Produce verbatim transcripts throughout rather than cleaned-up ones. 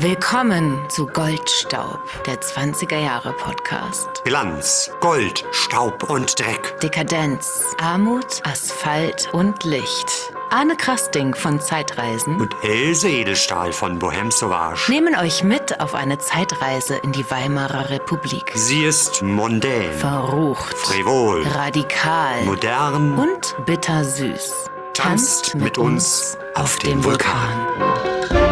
Willkommen zu Goldstaub, der zwanziger Jahre Podcast. Glanz, Gold, Staub und Dreck. Dekadenz, Armut, Asphalt und Licht. Arne Krasting von Zeitreisen und Else Edelstahl von Bohème Sauvage nehmen euch mit auf eine Zeitreise in die Weimarer Republik. Sie ist mondän, verrucht, frivol, radikal, modern und bittersüß. Tanzt mit, mit uns auf dem Vulkan. Vulkan.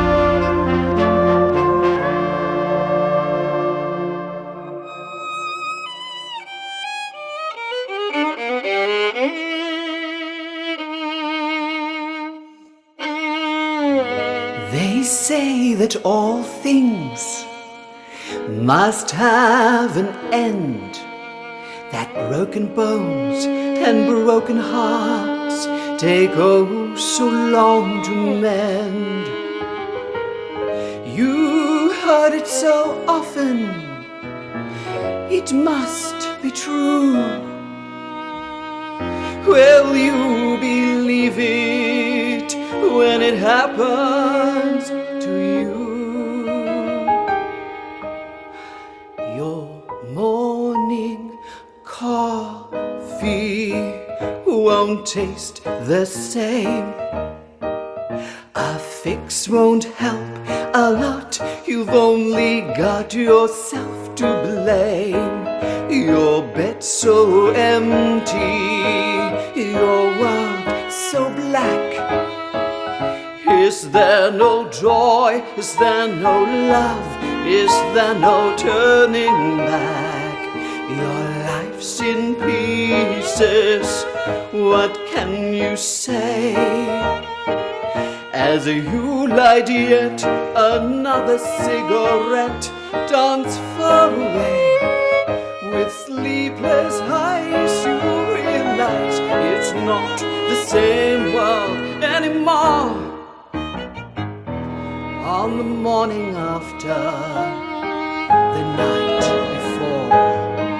They say that all things must have an end, that broken bones and broken hearts take oh so long to mend. You heard it so often, it must be true. Will you believe it when it happens to you? Your morning coffee won't taste the same. A fix won't help a lot. You've only got yourself to blame. Your bed so empty, your world so black. Is there no joy? Is there no love? Is there no turning back? Your life's in pieces. What can you say? As you light yet another cigarette, dance far away. With sleepless eyes you realize it's not the same world anymore. On the morning after the night before.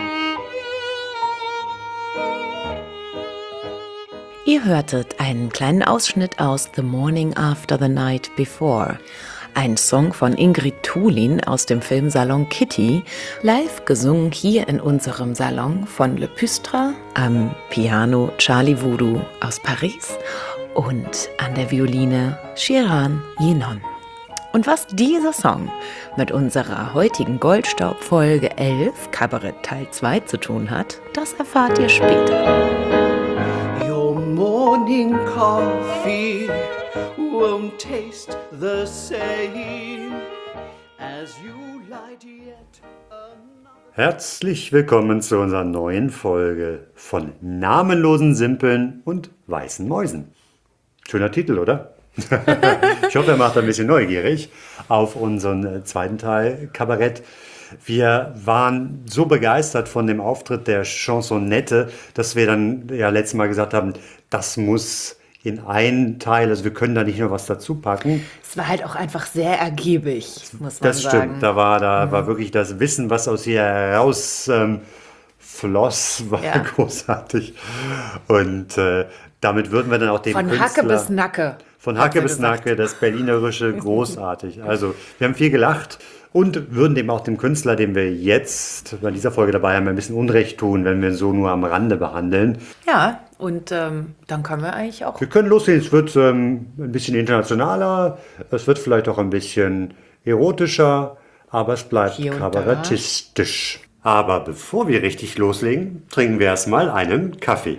Ihr hörtet einen kleinen Ausschnitt aus The Morning After the Night Before, ein Song von Ingrid Thulin aus dem Filmsalon Kitty, live gesungen hier in unserem Salon von Le Püstra, am Piano Charlie Voodoo aus Paris und an der Violine Shiran Yinon. Und was dieser Song mit unserer heutigen Goldstaub-Folge elf, Kabarett Teil zwei, zu tun hat, das erfahrt ihr später. Your morning coffee won't taste the same as you light yet another. Herzlich willkommen zu unserer neuen Folge von namenlosen Simpeln und weißen Mäusen. Schöner Titel, oder? Ich hoffe, er macht ein bisschen neugierig auf unseren zweiten Teil Kabarett. Wir waren so begeistert von dem Auftritt der Chansonette, dass wir dann ja letztes Mal gesagt haben, das muss in einen Teil, also wir können da nicht nur was dazu packen. Es war halt auch einfach sehr ergiebig, muss man das sagen. Das stimmt, da war, da mhm. war wirklich das Wissen, was aus ihr heraus ähm, floss, war ja großartig. Und äh, damit würden wir dann auch dem Von Künstler... Hacke bis Nacke. Von Hacke bis Nacke, das Berlinerische, großartig. Also wir haben viel gelacht und würden dem auch dem Künstler, den wir jetzt bei dieser Folge dabei haben, ein bisschen Unrecht tun, wenn wir ihn so nur am Rande behandeln. Ja, und ähm, dann können wir eigentlich auch... Wir können loslegen, es wird ähm, ein bisschen internationaler, es wird vielleicht auch ein bisschen erotischer, aber es bleibt kabarettistisch. Aber bevor wir richtig loslegen, trinken wir erstmal einen Kaffee.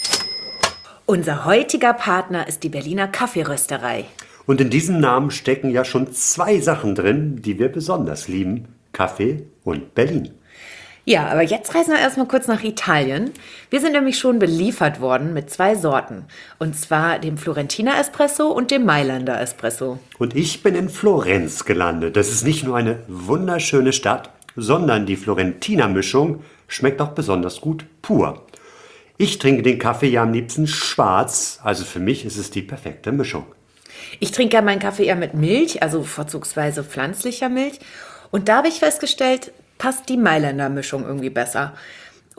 Unser heutiger Partner ist die Berliner Kaffeerösterei. Und in diesem Namen stecken ja schon zwei Sachen drin, die wir besonders lieben. Kaffee und Berlin. Ja, aber jetzt reisen wir erstmal kurz nach Italien. Wir sind nämlich schon beliefert worden mit zwei Sorten. Und zwar dem Florentiner Espresso und dem Mailänder Espresso. Und ich bin in Florenz gelandet. Das ist nicht nur eine wunderschöne Stadt, sondern die Florentiner Mischung schmeckt auch besonders gut pur. Ich trinke den Kaffee ja am liebsten schwarz, also für mich ist es die perfekte Mischung. Ich trinke ja meinen Kaffee eher mit Milch, also vorzugsweise pflanzlicher Milch. Und da habe ich festgestellt, passt die Mailänder Mischung irgendwie besser.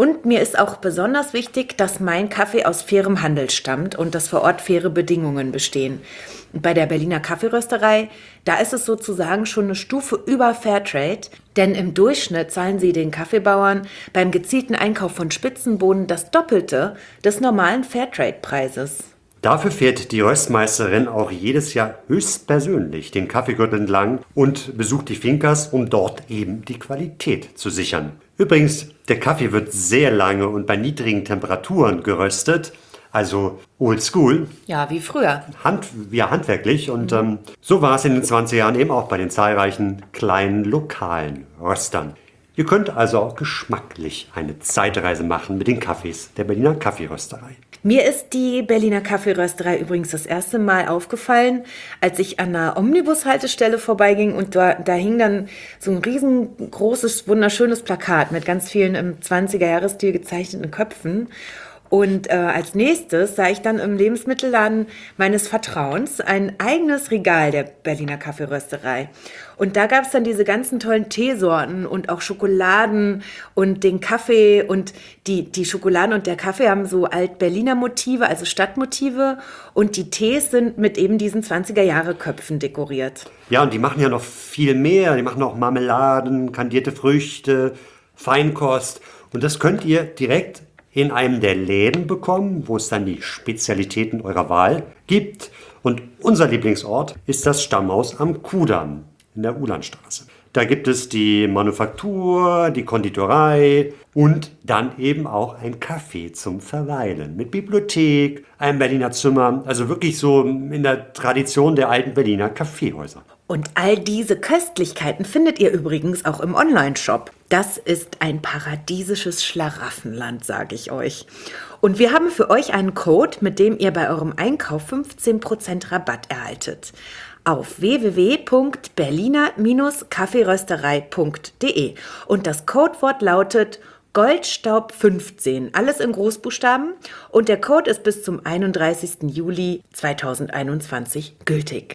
Und mir ist auch besonders wichtig, dass mein Kaffee aus fairem Handel stammt und dass vor Ort faire Bedingungen bestehen. Und bei der Berliner Kaffeerösterei, da ist es sozusagen schon eine Stufe über Fairtrade, denn im Durchschnitt zahlen sie den Kaffeebauern beim gezielten Einkauf von Spitzenbohnen das Doppelte des normalen Fairtrade-Preises. Dafür fährt die Röstmeisterin auch jedes Jahr höchstpersönlich den Kaffeegürtel entlang und besucht die Fincas, um dort eben die Qualität zu sichern. Übrigens, der Kaffee wird sehr lange und bei niedrigen Temperaturen geröstet, also old school. Ja, wie früher. Hand, ja, handwerklich. Und ähm, so war es in den zwanziger Jahren eben auch bei den zahlreichen kleinen lokalen Röstern. Ihr könnt also auch geschmacklich eine Zeitreise machen mit den Kaffees der Berliner Kaffeerösterei. Mir ist die Berliner Kaffeerösterei übrigens das erste Mal aufgefallen, als ich an einer Omnibushaltestelle vorbeiging und da, da hing dann so ein riesengroßes, wunderschönes Plakat mit ganz vielen im zwanziger-Jahres-Stil gezeichneten Köpfen. Und äh, als nächstes sah ich dann im Lebensmittelladen meines Vertrauens ein eigenes Regal der Berliner Kaffeerösterei. Und da gab es dann diese ganzen tollen Teesorten und auch Schokoladen und den Kaffee. Und die, die Schokoladen und der Kaffee haben so Alt-Berliner Motive, also Stadtmotive. Und die Tees sind mit eben diesen zwanziger-Jahre-Köpfen dekoriert. Ja, und die machen ja noch viel mehr. Die machen auch Marmeladen, kandierte Früchte, Feinkost. Und das könnt ihr direkt in einem der Läden bekommen, wo es dann die Spezialitäten eurer Wahl gibt. Und unser Lieblingsort ist das Stammhaus am Kudamm in der Ulandstraße. Da gibt es die Manufaktur, die Konditorei und dann eben auch ein Café zum Verweilen mit Bibliothek, einem Berliner Zimmer, also wirklich so in der Tradition der alten Berliner Kaffeehäuser. Und all diese Köstlichkeiten findet ihr übrigens auch im Onlineshop. Das ist ein paradiesisches Schlaraffenland, sage ich euch. Und wir haben für euch einen Code, mit dem ihr bei eurem Einkauf fünfzehn Prozent Rabatt erhaltet. Auf w w w punkt berliner kaffeerösterei punkt de. Und das Codewort lautet Goldstaub fünfzehn, alles in Großbuchstaben. Und der Code ist bis zum einunddreißigsten Juli zweitausendeinundzwanzig gültig.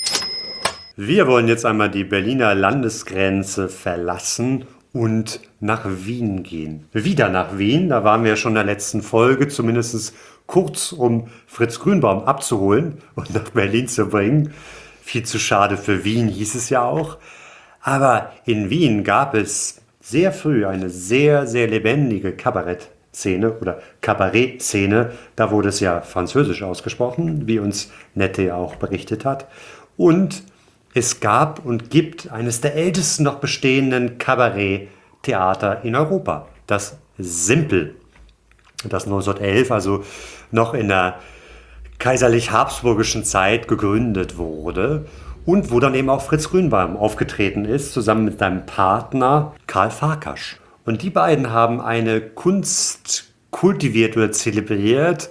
Wir wollen jetzt einmal die Berliner Landesgrenze verlassen und nach Wien gehen. Wieder nach Wien, da waren wir ja schon in der letzten Folge, zumindest kurz, um Fritz Grünbaum abzuholen und nach Berlin zu bringen. Viel zu schade für Wien, hieß es ja auch. Aber in Wien gab es sehr früh eine sehr, sehr lebendige Kabarettszene oder Kabarettszene. Da wurde es ja französisch ausgesprochen, wie uns Nette auch berichtet hat. Und es gab und gibt eines der ältesten noch bestehenden Kabaretttheater in Europa, das Simpl. Das neunzehnhundertelf, also noch in der kaiserlich-habsburgischen Zeit gegründet wurde und wo dann eben auch Fritz Grünbaum aufgetreten ist, zusammen mit seinem Partner Karl Farkasch. Und die beiden haben eine Kunst kultiviert oder zelebriert,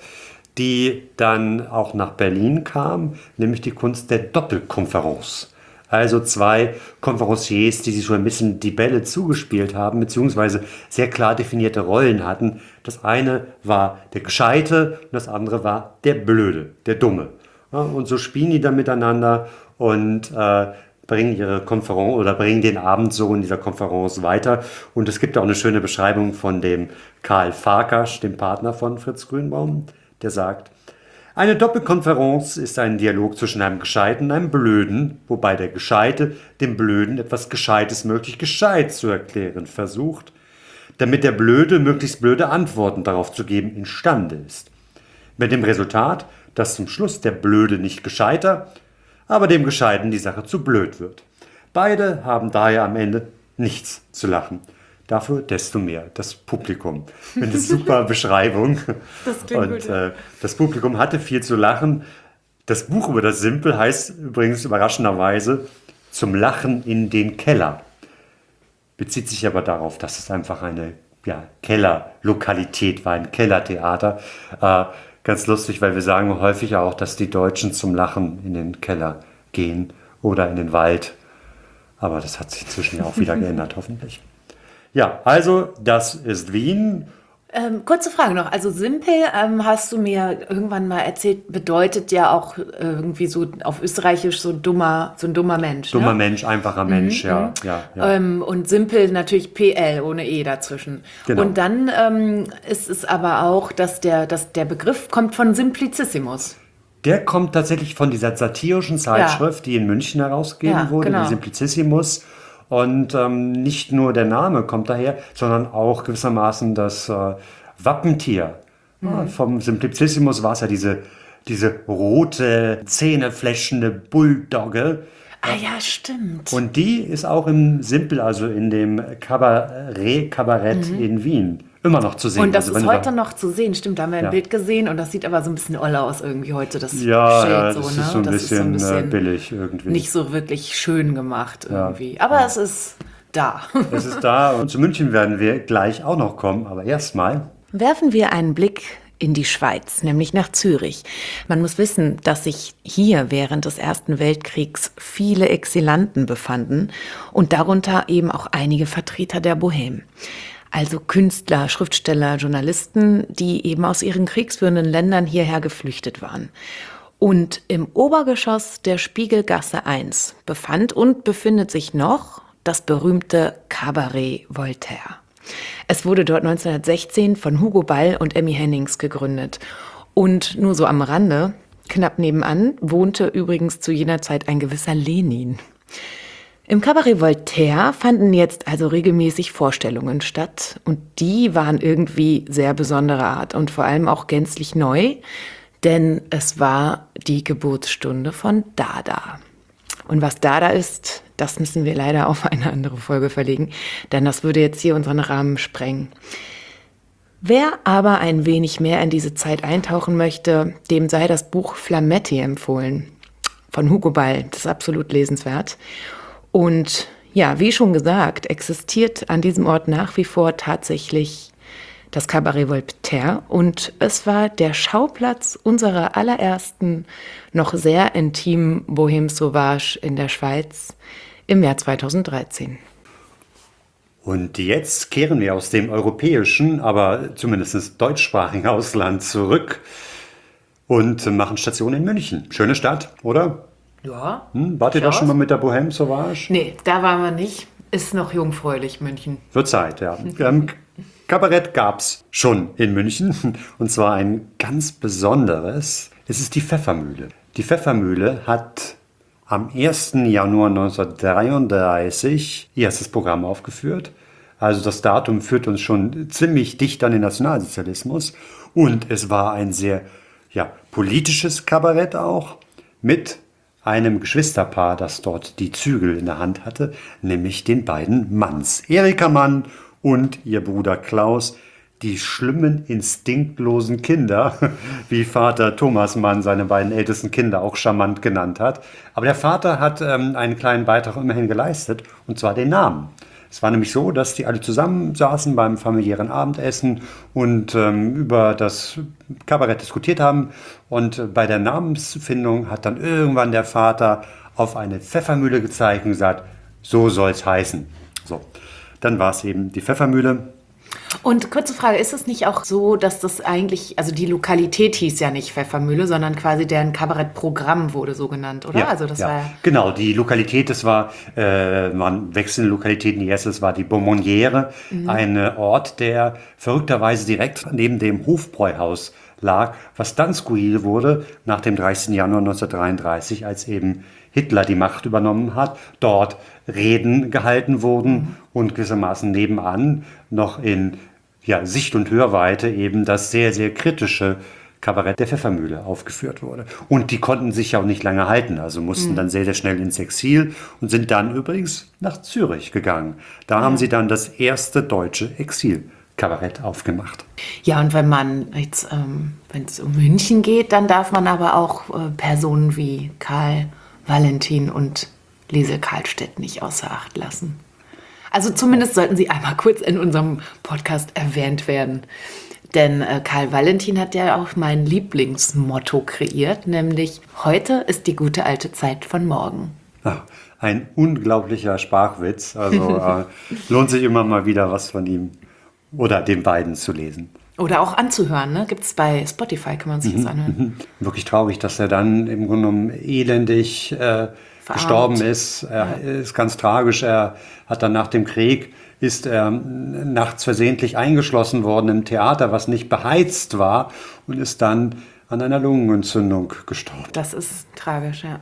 die dann auch nach Berlin kam, nämlich die Kunst der Doppelkonferenz. Also zwei Konferenciers, die sich so ein bisschen die Bälle zugespielt haben, beziehungsweise sehr klar definierte Rollen hatten. Das eine war der Gescheite und das andere war der Blöde, der Dumme. Ja, und so spielen die dann miteinander und äh, bringen ihre Konferenz oder bringen den Abend so in dieser Konferenz weiter. Und es gibt auch eine schöne Beschreibung von dem Karl Farkasch, dem Partner von Fritz Grünbaum, der sagt: Eine Doppelkonferenz ist ein Dialog zwischen einem Gescheiten und einem Blöden, wobei der Gescheite dem Blöden etwas Gescheites möglichst gescheit zu erklären versucht, damit der Blöde möglichst blöde Antworten darauf zu geben imstande ist. Mit dem Resultat, dass zum Schluss der Blöde nicht gescheiter, aber dem Gescheiten die Sache zu blöd wird. Beide haben daher am Ende nichts zu lachen. Dafür desto mehr das Publikum. Eine super Beschreibung. Das klingt Und gut. äh, das Publikum hatte viel zu lachen. Das Buch über das Simpl heißt übrigens überraschenderweise Zum Lachen in den Keller. Bezieht sich aber darauf, dass es einfach eine ja, Kellerlokalität war, ein Kellertheater. Äh, ganz lustig, weil wir sagen häufig auch, dass die Deutschen zum Lachen in den Keller gehen oder in den Wald. Aber das hat sich inzwischen ja auch wieder geändert, hoffentlich. Ja, also das ist Wien Ähm, kurze Frage noch. Also simpel, ähm, hast du mir irgendwann mal erzählt, bedeutet ja auch irgendwie so auf Österreichisch so dummer, so ein dummer Mensch. Dummer ne? Mensch, einfacher Mensch, Mhm, ja, ja, ja. Ähm, und simpel natürlich P L ohne E dazwischen. Genau. Und dann ähm, ist es aber auch, dass der, dass der Begriff kommt von Simplicissimus. Der kommt tatsächlich von dieser satirischen Zeitschrift, die in München herausgegeben Ja, wurde, genau. die Simplicissimus. Und ähm, nicht nur der Name kommt daher, sondern auch gewissermaßen das äh, Wappentier. Mhm. Ja, vom Simplicissimus war es ja diese, diese rote, zähnefletschende Bulldogge. Ah ja, stimmt. Und die ist auch im Simpel, also in dem Kabarett-Kabarett in Wien, immer noch zu sehen. Und das also, ist wenn du heute da, noch zu sehen, stimmt, da haben wir ein Ja. Bild gesehen und das sieht aber so ein bisschen oll aus irgendwie heute, das Ja, Schild ja, so, das ne? ist so ein, das bisschen, ist so ein äh, billig irgendwie. nicht so wirklich schön gemacht irgendwie. Aber es ist da. Es ist da und zu München werden wir gleich auch noch kommen, aber erstmal. Werfen wir einen Blick in die Schweiz, nämlich nach Zürich. Man muss wissen, dass sich hier während des Ersten Weltkriegs viele Exilanten befanden und darunter eben auch einige Vertreter der Bohème. Also Künstler, Schriftsteller, Journalisten, die eben aus ihren kriegsführenden Ländern hierher geflüchtet waren. Und im Obergeschoss der Spiegelgasse eins befand und befindet sich noch das berühmte Cabaret Voltaire. Es wurde dort neunzehnhundertsechzehn von Hugo Ball und Emmy Hennings gegründet. Und nur so am Rande, knapp nebenan, wohnte übrigens zu jener Zeit ein gewisser Lenin. Im Cabaret Voltaire fanden jetzt also regelmäßig Vorstellungen statt. Und die waren irgendwie sehr besonderer Art und vor allem auch gänzlich neu, denn es war die Geburtsstunde von Dada. Und was Dada ist, das müssen wir leider auf eine andere Folge verlegen, denn das würde jetzt hier unseren Rahmen sprengen. Wer aber ein wenig mehr in diese Zeit eintauchen möchte, dem sei das Buch Flametti empfohlen von Hugo Ball. Das ist absolut lesenswert. Und ja, wie schon gesagt, existiert an diesem Ort nach wie vor tatsächlich das Cabaret Voltaire und es war der Schauplatz unserer allerersten, noch sehr intimen Bohème Sauvage in der Schweiz im Jahr zweitausenddreizehn. Und jetzt kehren wir aus dem europäischen, aber zumindest deutschsprachigen Ausland zurück und machen Station in München. Schöne Stadt, oder? Ja. Hm, wart ihr da schon mal mit der Bohème Sauvage? Nee, da waren wir nicht. Ist noch jungfräulich, München. Wird Zeit, ja. ähm, Kabarett gab es schon in München und zwar ein ganz besonderes. Es ist die Pfeffermühle. Die Pfeffermühle hat am ersten Januar neunzehnhundertdreiunddreißig ihr erstes Programm aufgeführt. Also das Datum führt uns schon ziemlich dicht an den Nationalsozialismus. Und es war ein sehr ja, politisches Kabarett auch mit einem Geschwisterpaar, das dort die Zügel in der Hand hatte, nämlich den beiden Manns. Erika Mann und ihr Bruder Klaus, die schlimmen, instinktlosen Kinder, wie Vater Thomas Mann seine beiden ältesten Kinder auch charmant genannt hat. Aber der Vater hat ähm, einen kleinen Beitrag immerhin geleistet, und zwar den Namen. Es war nämlich so, dass die alle zusammen saßen beim familiären Abendessen und ähm, über das Kabarett diskutiert haben. Und äh, bei der Namensfindung hat dann irgendwann der Vater auf eine Pfeffermühle gezeigt und gesagt, so soll's heißen. So, dann war es eben die Pfeffermühle. Und kurze Frage, ist es nicht auch so, dass das eigentlich, also die Lokalität hieß ja nicht Pfeffermühle, sondern quasi deren Kabarettprogramm wurde so genannt, oder? Ja, also das ja. war Genau, die Lokalität, das war, äh, waren wechselnde Lokalitäten. Die erste, das war die Beaumonnière, mhm. ein Ort, der verrückterweise direkt neben dem Hofbräuhaus lag, was dann skurril wurde nach dem dreißigsten Januar neunzehnhundertdreiunddreißig, als eben Hitler die Macht übernommen hat, dort Reden gehalten wurden mhm. und gewissermaßen nebenan noch in ja, Sicht- und Hörweite eben das sehr, sehr kritische Kabarett der Pfeffermühle aufgeführt wurde. Und die konnten sich ja auch nicht lange halten, also mussten mhm. dann sehr, sehr schnell ins Exil und sind dann übrigens nach Zürich gegangen. Da ja. haben sie dann das erste deutsche Exil-Kabarett aufgemacht. Ja, und wenn man jetzt, ähm, wenn es um München geht, dann darf man aber auch äh, Personen wie Karl Valentin und Liesel Karlstedt nicht außer Acht lassen. Also zumindest sollten sie einmal kurz in unserem Podcast erwähnt werden. Denn äh, Karl Valentin hat ja auch mein Lieblingsmotto kreiert, nämlich heute ist die gute alte Zeit von morgen. Ach, ein unglaublicher Sprachwitz. Also äh, lohnt sich immer mal wieder was von ihm oder den beiden zu lesen. Oder auch anzuhören, ne? Gibt es bei Spotify, kann man sich das anhören. Mhm. Wirklich traurig, dass er dann im Grunde genommen elendig äh, gestorben ist. Er ja. ist ganz tragisch. Er hat dann nach dem Krieg, ist er nachts versehentlich eingeschlossen worden im Theater, was nicht beheizt war, und ist dann an einer Lungenentzündung gestorben. Das ist tragisch, ja.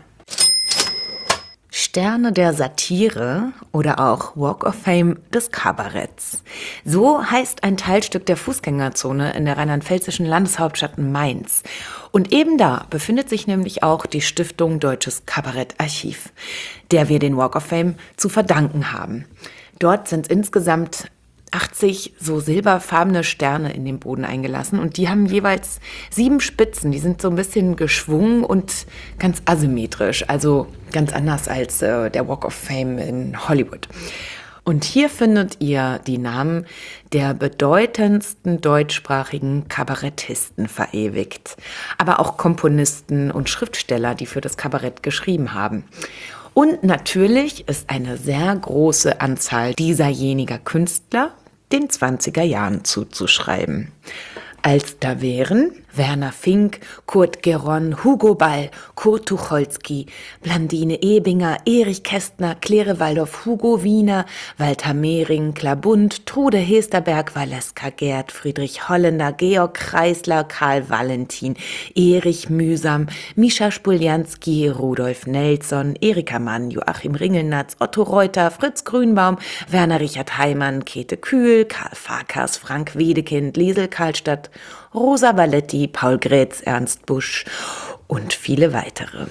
Sterne der Satire oder auch Walk of Fame des Kabaretts. So heißt ein Teilstück der Fußgängerzone in der rheinland-pfälzischen Landeshauptstadt Mainz. Und eben da befindet sich nämlich auch die Stiftung Deutsches Kabarettarchiv, der wir den Walk of Fame zu verdanken haben. Dort sind insgesamt achtzig so silberfarbene Sterne in den Boden eingelassen und die haben jeweils sieben Spitzen. Die sind so ein bisschen geschwungen und ganz asymmetrisch, also ganz anders als äh, der Walk of Fame in Hollywood. Und hier findet ihr die Namen der bedeutendsten deutschsprachigen Kabarettisten verewigt, aber auch Komponisten und Schriftsteller, die für das Kabarett geschrieben haben. Und natürlich ist eine sehr große Anzahl dieserjeniger Künstler den zwanziger Jahren zuzuschreiben. Als da wären Werner Fink, Kurt Geron, Hugo Ball, Kurt Tucholsky, Blandine Ebinger, Erich Kästner, Claire Waldorf, Hugo Wiener, Walter Mehring, Klabund, Trude Hesterberg, Valeska Gerd, Friedrich Holländer, Georg Kreisler, Karl Valentin, Erich Mühsam, Mischa Spuljanski, Rudolf Nelson, Erika Mann, Joachim Ringelnatz, Otto Reuter, Fritz Grünbaum, Werner Richard Heimann, Käthe Kühl, Karl Farkas, Frank Wedekind, Liesel Karlstadt, Rosa Balletti, Paul Grätz, Ernst Busch und viele weitere.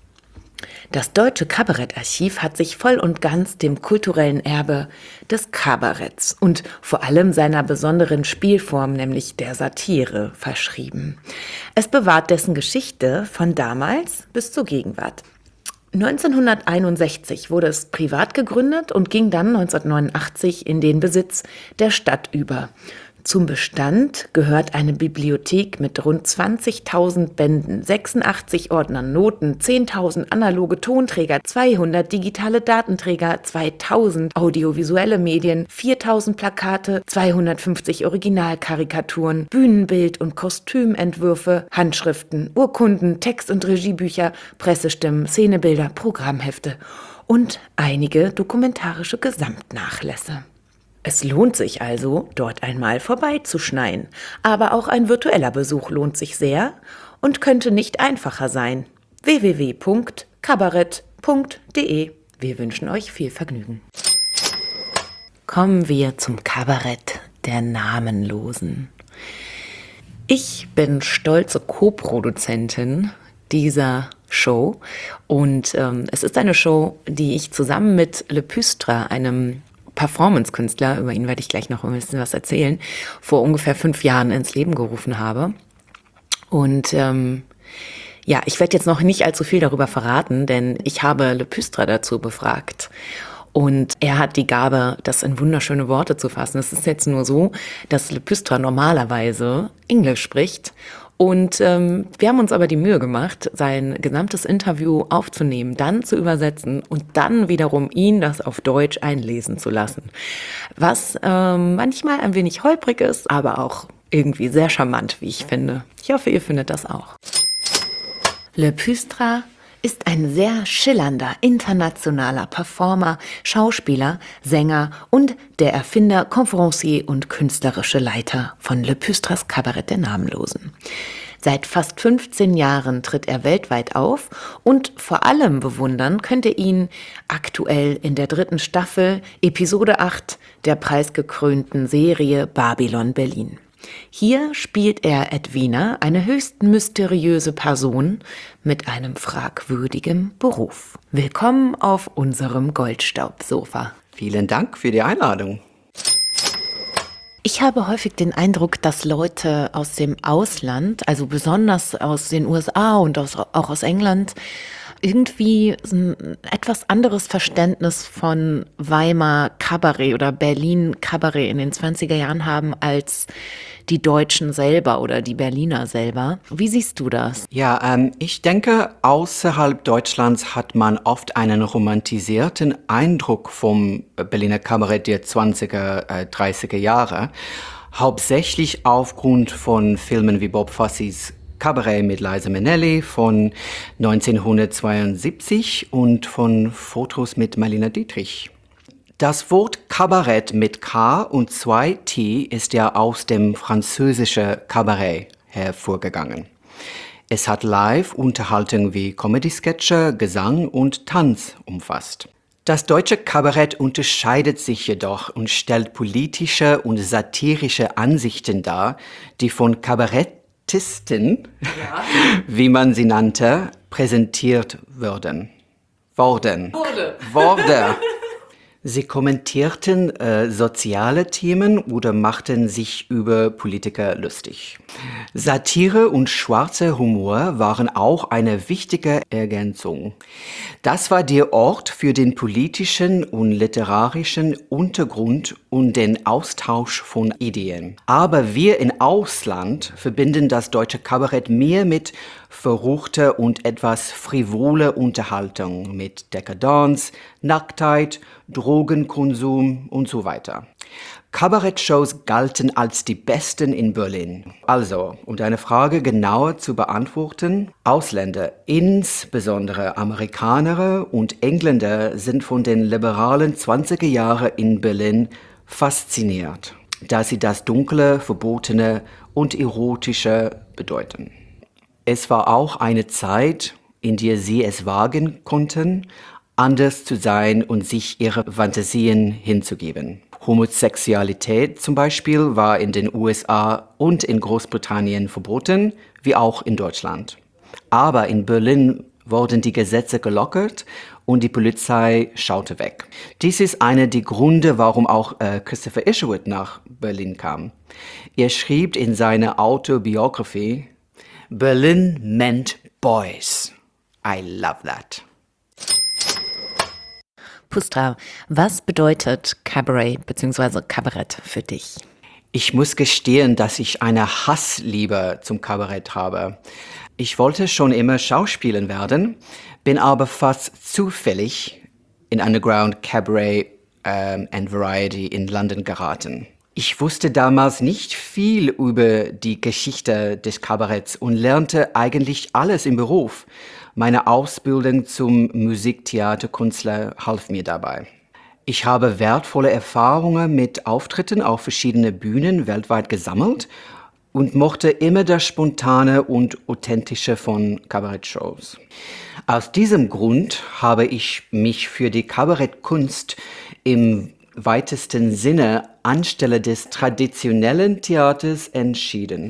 Das Deutsche Kabarettarchiv hat sich voll und ganz dem kulturellen Erbe des Kabaretts und vor allem seiner besonderen Spielform, nämlich der Satire, verschrieben. Es bewahrt dessen Geschichte von damals bis zur Gegenwart. neunzehnhunderteinundsechzig wurde es privat gegründet und ging dann neunzehnhundertneunundachtzig in den Besitz der Stadt über. Zum Bestand gehört eine Bibliothek mit rund zwanzigtausend Bänden, sechsundachtzig Ordnern, Noten, zehntausend analoge Tonträger, zweihundert digitale Datenträger, zweitausend audiovisuelle Medien, viertausend Plakate, zweihundertfünfzig Originalkarikaturen, Bühnenbild- und Kostümentwürfe, Handschriften, Urkunden, Text- und Regiebücher, Pressestimmen, Szenebilder, Programmhefte und einige dokumentarische Gesamtnachlässe. Es lohnt sich also, dort einmal vorbeizuschneien. Aber auch ein virtueller Besuch lohnt sich sehr und könnte nicht einfacher sein. w w w punkt kabarett punkt de. Wir wünschen euch viel Vergnügen. Kommen wir zum Kabarett der Namenlosen. Ich bin stolze Co-Produzentin dieser Show und ähm, es ist eine Show, die ich zusammen mit Le Püstre, einem Performance-Künstler, über ihn werde ich gleich noch ein bisschen was erzählen, vor ungefähr fünf Jahren ins Leben gerufen habe. Und ähm, ja, ich werde jetzt noch nicht allzu viel darüber verraten, denn ich habe Le Püstre dazu befragt. Und er hat die Gabe, das in wunderschöne Worte zu fassen. Es ist jetzt nur so, dass Le Püstre normalerweise Englisch spricht. Und ähm, wir haben uns aber die Mühe gemacht, sein gesamtes Interview aufzunehmen, dann zu übersetzen und dann wiederum ihn das auf Deutsch einlesen zu lassen. Was ähm, manchmal ein wenig holprig ist, aber auch irgendwie sehr charmant, wie ich finde. Ich hoffe, ihr findet das auch. Le Püstre ist ein sehr schillernder, internationaler Performer, Schauspieler, Sänger und der Erfinder, Conferencier und künstlerische Leiter von Le Püstres Kabarett der Namenlosen. Seit fast fünfzehn Jahren tritt er weltweit auf und vor allem bewundern könnt ihr ihn aktuell in der dritten Staffel, Episode acht der preisgekrönten Serie Babylon Berlin. Hier spielt er Edwina, eine höchst mysteriöse Person mit einem fragwürdigen Beruf. Willkommen auf unserem Goldstaubsofa. Vielen Dank für die Einladung. Ich habe häufig den Eindruck, dass Leute aus dem Ausland, also besonders aus den U S A und aus, auch aus England, irgendwie ein etwas anderes Verständnis von Weimar Kabarett oder Berlin Kabarett in den zwanziger Jahren haben als die Deutschen selber oder die Berliner selber. Wie siehst du das? Ja, ähm, ich denke, außerhalb Deutschlands hat man oft einen romantisierten Eindruck vom Berliner Kabarett der zwanziger, dreißiger Jahre. Hauptsächlich aufgrund von Filmen wie Bob Fosse's Cabaret mit Liza Minnelli von neunzehnhundertzweiundsiebzig und von Fotos mit Marlene Dietrich. Das Wort Kabarett mit K und zwei T ist ja aus dem französischen Cabaret hervorgegangen. Es hat Live-Unterhaltung wie Comedy-Sketche, Gesang und Tanz umfasst. Das deutsche Kabarett unterscheidet sich jedoch und stellt politische und satirische Ansichten dar, die von Kabarettisten, ja. wie man sie nannte, präsentiert würden. Worden. Wurde. Wurde. Sie kommentierten äh, soziale Themen oder machten sich über Politiker lustig. Satire und schwarzer Humor waren auch eine wichtige Ergänzung. Das war der Ort für den politischen und literarischen Untergrund und den Austausch von Ideen. Aber wir im Ausland verbinden das deutsche Kabarett mehr mit verruchter und etwas frivoler Unterhaltung, mit Dekadenz, Nacktheit, Drogenkonsum und so weiter. Kabarettshows galten als die besten in Berlin. Also, um deine Frage genauer zu beantworten, Ausländer, insbesondere Amerikaner und Engländer, sind von den liberalen zwanziger Jahren in Berlin fasziniert, da sie das Dunkle, Verbotene und Erotische bedeuten. Es war auch eine Zeit, in der sie es wagen konnten, anders zu sein und sich ihre Fantasien hinzugeben. Homosexualität zum Beispiel war in den U S A und in Großbritannien verboten, wie auch in Deutschland. Aber in Berlin wurden die Gesetze gelockert und die Polizei schaute weg. Dies ist einer der Gründe, warum auch äh, Christopher Isherwood nach Berlin kam. Er schrieb in seiner Autobiografie, Berlin meant boys. I love that. Pustra, was bedeutet Cabaret bzw. Kabarett für dich? Ich muss gestehen, dass ich eine Hassliebe zum Kabarett habe. Ich wollte schon immer Schauspielern werden, bin aber fast zufällig in Underground Cabaret ähm, and Variety in London geraten. Ich wusste damals nicht viel über die Geschichte des Kabaretts und lernte eigentlich alles im Beruf. Meine Ausbildung zum Musiktheaterkünstler half mir dabei. Ich habe wertvolle Erfahrungen mit Auftritten auf verschiedenen Bühnen weltweit gesammelt und mochte immer das Spontane und Authentische von Kabarettshows. Aus diesem Grund habe ich mich für die Kabarettkunst im weitesten Sinne anstelle des traditionellen Theaters entschieden.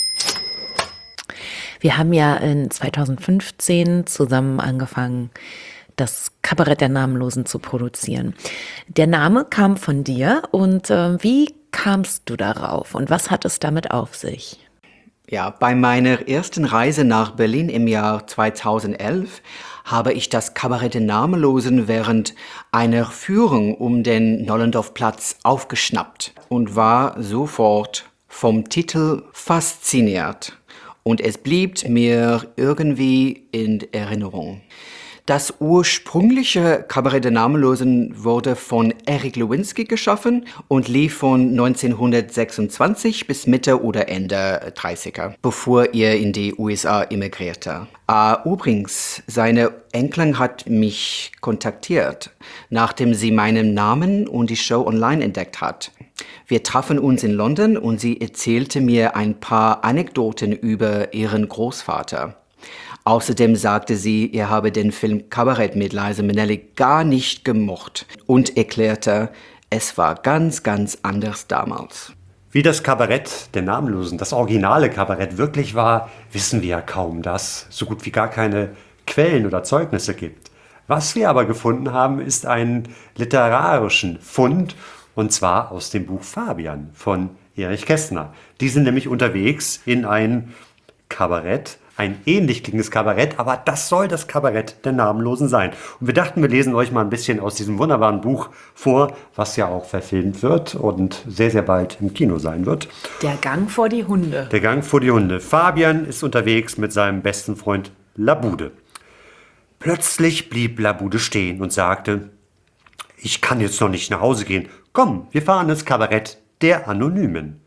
Wir haben ja in zweitausendfünfzehn zusammen angefangen, das Kabarett der Namenlosen zu produzieren. Der Name kam von dir und äh, wie kamst du darauf und was hat es damit auf sich? Ja, bei meiner ersten Reise nach Berlin im Jahr zweitausendelf habe ich das Kabarett der Namenlosen während einer Führung um den Nollendorfplatz aufgeschnappt und war sofort vom Titel fasziniert. Und es blieb mir irgendwie in Erinnerung. Das ursprüngliche Kabarett der Namenlosen wurde von Eric Lewinsky geschaffen und lief von neunzehnhundertsechsundzwanzig bis Mitte oder Ende dreißiger, bevor er in die U S A emigrierte. Uh, übrigens, seine Enkelin hat mich kontaktiert, nachdem sie meinen Namen und die Show online entdeckt hat. Wir trafen uns in London und sie erzählte mir ein paar Anekdoten über ihren Großvater. Außerdem sagte sie, er habe den Film Kabarett mit Liza Minnelli gar nicht gemocht und erklärte, es war ganz, ganz anders damals. Wie das Kabarett der Namenlosen, das originale Kabarett wirklich war, wissen wir ja kaum, da es so gut wie gar keine Quellen oder Zeugnisse gibt. Was wir aber gefunden haben, ist einen literarischen Fund, und zwar aus dem Buch Fabian von Erich Kästner. Die sind nämlich unterwegs in ein Kabarett, ein ähnlich klingendes Kabarett, aber das soll das Kabarett der Namenlosen sein. Und wir dachten, wir lesen euch mal ein bisschen aus diesem wunderbaren Buch vor, was ja auch verfilmt wird und sehr, sehr bald im Kino sein wird. Der Gang vor die Hunde. Der Gang vor die Hunde. Fabian ist unterwegs mit seinem besten Freund Labude. Plötzlich blieb Labude stehen und sagte, ich kann jetzt noch nicht nach Hause gehen. Komm, wir fahren ins Kabarett der Anonymen.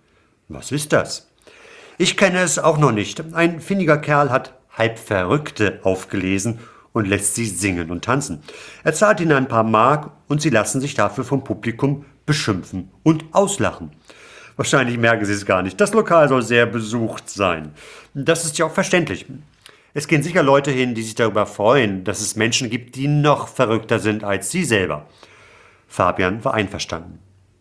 Was ist das? Ich kenne es auch noch nicht. Ein findiger Kerl hat Halbverrückte aufgelesen und lässt sie singen und tanzen. Er zahlt ihnen ein paar Mark und sie lassen sich dafür vom Publikum beschimpfen und auslachen. Wahrscheinlich merken sie es gar nicht. Das Lokal soll sehr besucht sein. Das ist ja auch verständlich. Es gehen sicher Leute hin, die sich darüber freuen, dass es Menschen gibt, die noch verrückter sind als sie selber. Fabian war einverstanden.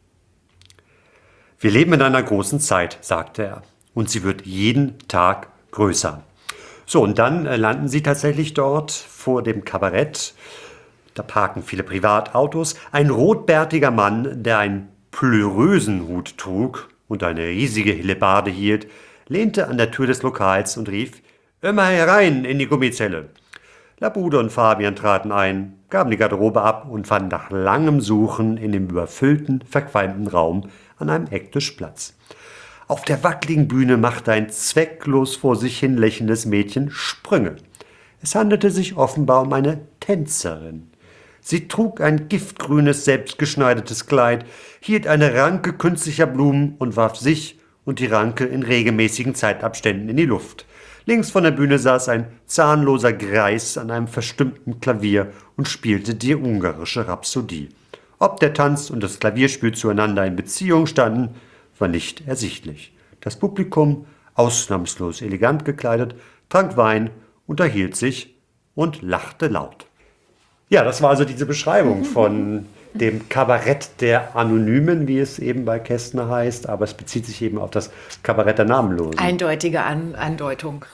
Wir leben in einer großen Zeit, sagte er, und sie wird jeden Tag größer. So, und dann landen sie tatsächlich dort vor dem Kabarett. Da parken viele Privatautos. Ein rotbärtiger Mann, der einen pleurösen Hut trug und eine riesige Hellebarde hielt, lehnte an der Tür des Lokals und rief: »Immer herein in die Gummizelle!« Labude und Fabian traten ein, gaben die Garderobe ab und fanden nach langem Suchen in dem überfüllten, verqualmten Raum an einem Ecktisch Platz. Auf der wackeligen Bühne machte ein zwecklos vor sich hin lächelndes Mädchen Sprünge. Es handelte sich offenbar um eine Tänzerin. Sie trug ein giftgrünes, selbstgeschneidertes Kleid, hielt eine Ranke künstlicher Blumen und warf sich und die Ranke in regelmäßigen Zeitabständen in die Luft. Links von der Bühne saß ein zahnloser Greis an einem verstimmten Klavier und spielte die ungarische Rhapsodie. Ob der Tanz und das Klavierspiel zueinander in Beziehung standen, war nicht ersichtlich. Das Publikum, ausnahmslos elegant gekleidet, trank Wein, unterhielt sich und lachte laut. Ja, das war also diese Beschreibung von dem Kabarett der Anonymen, wie es eben bei Kästner heißt, aber es bezieht sich eben auf das Kabarett der Namenlosen. Eindeutige An- Andeutung.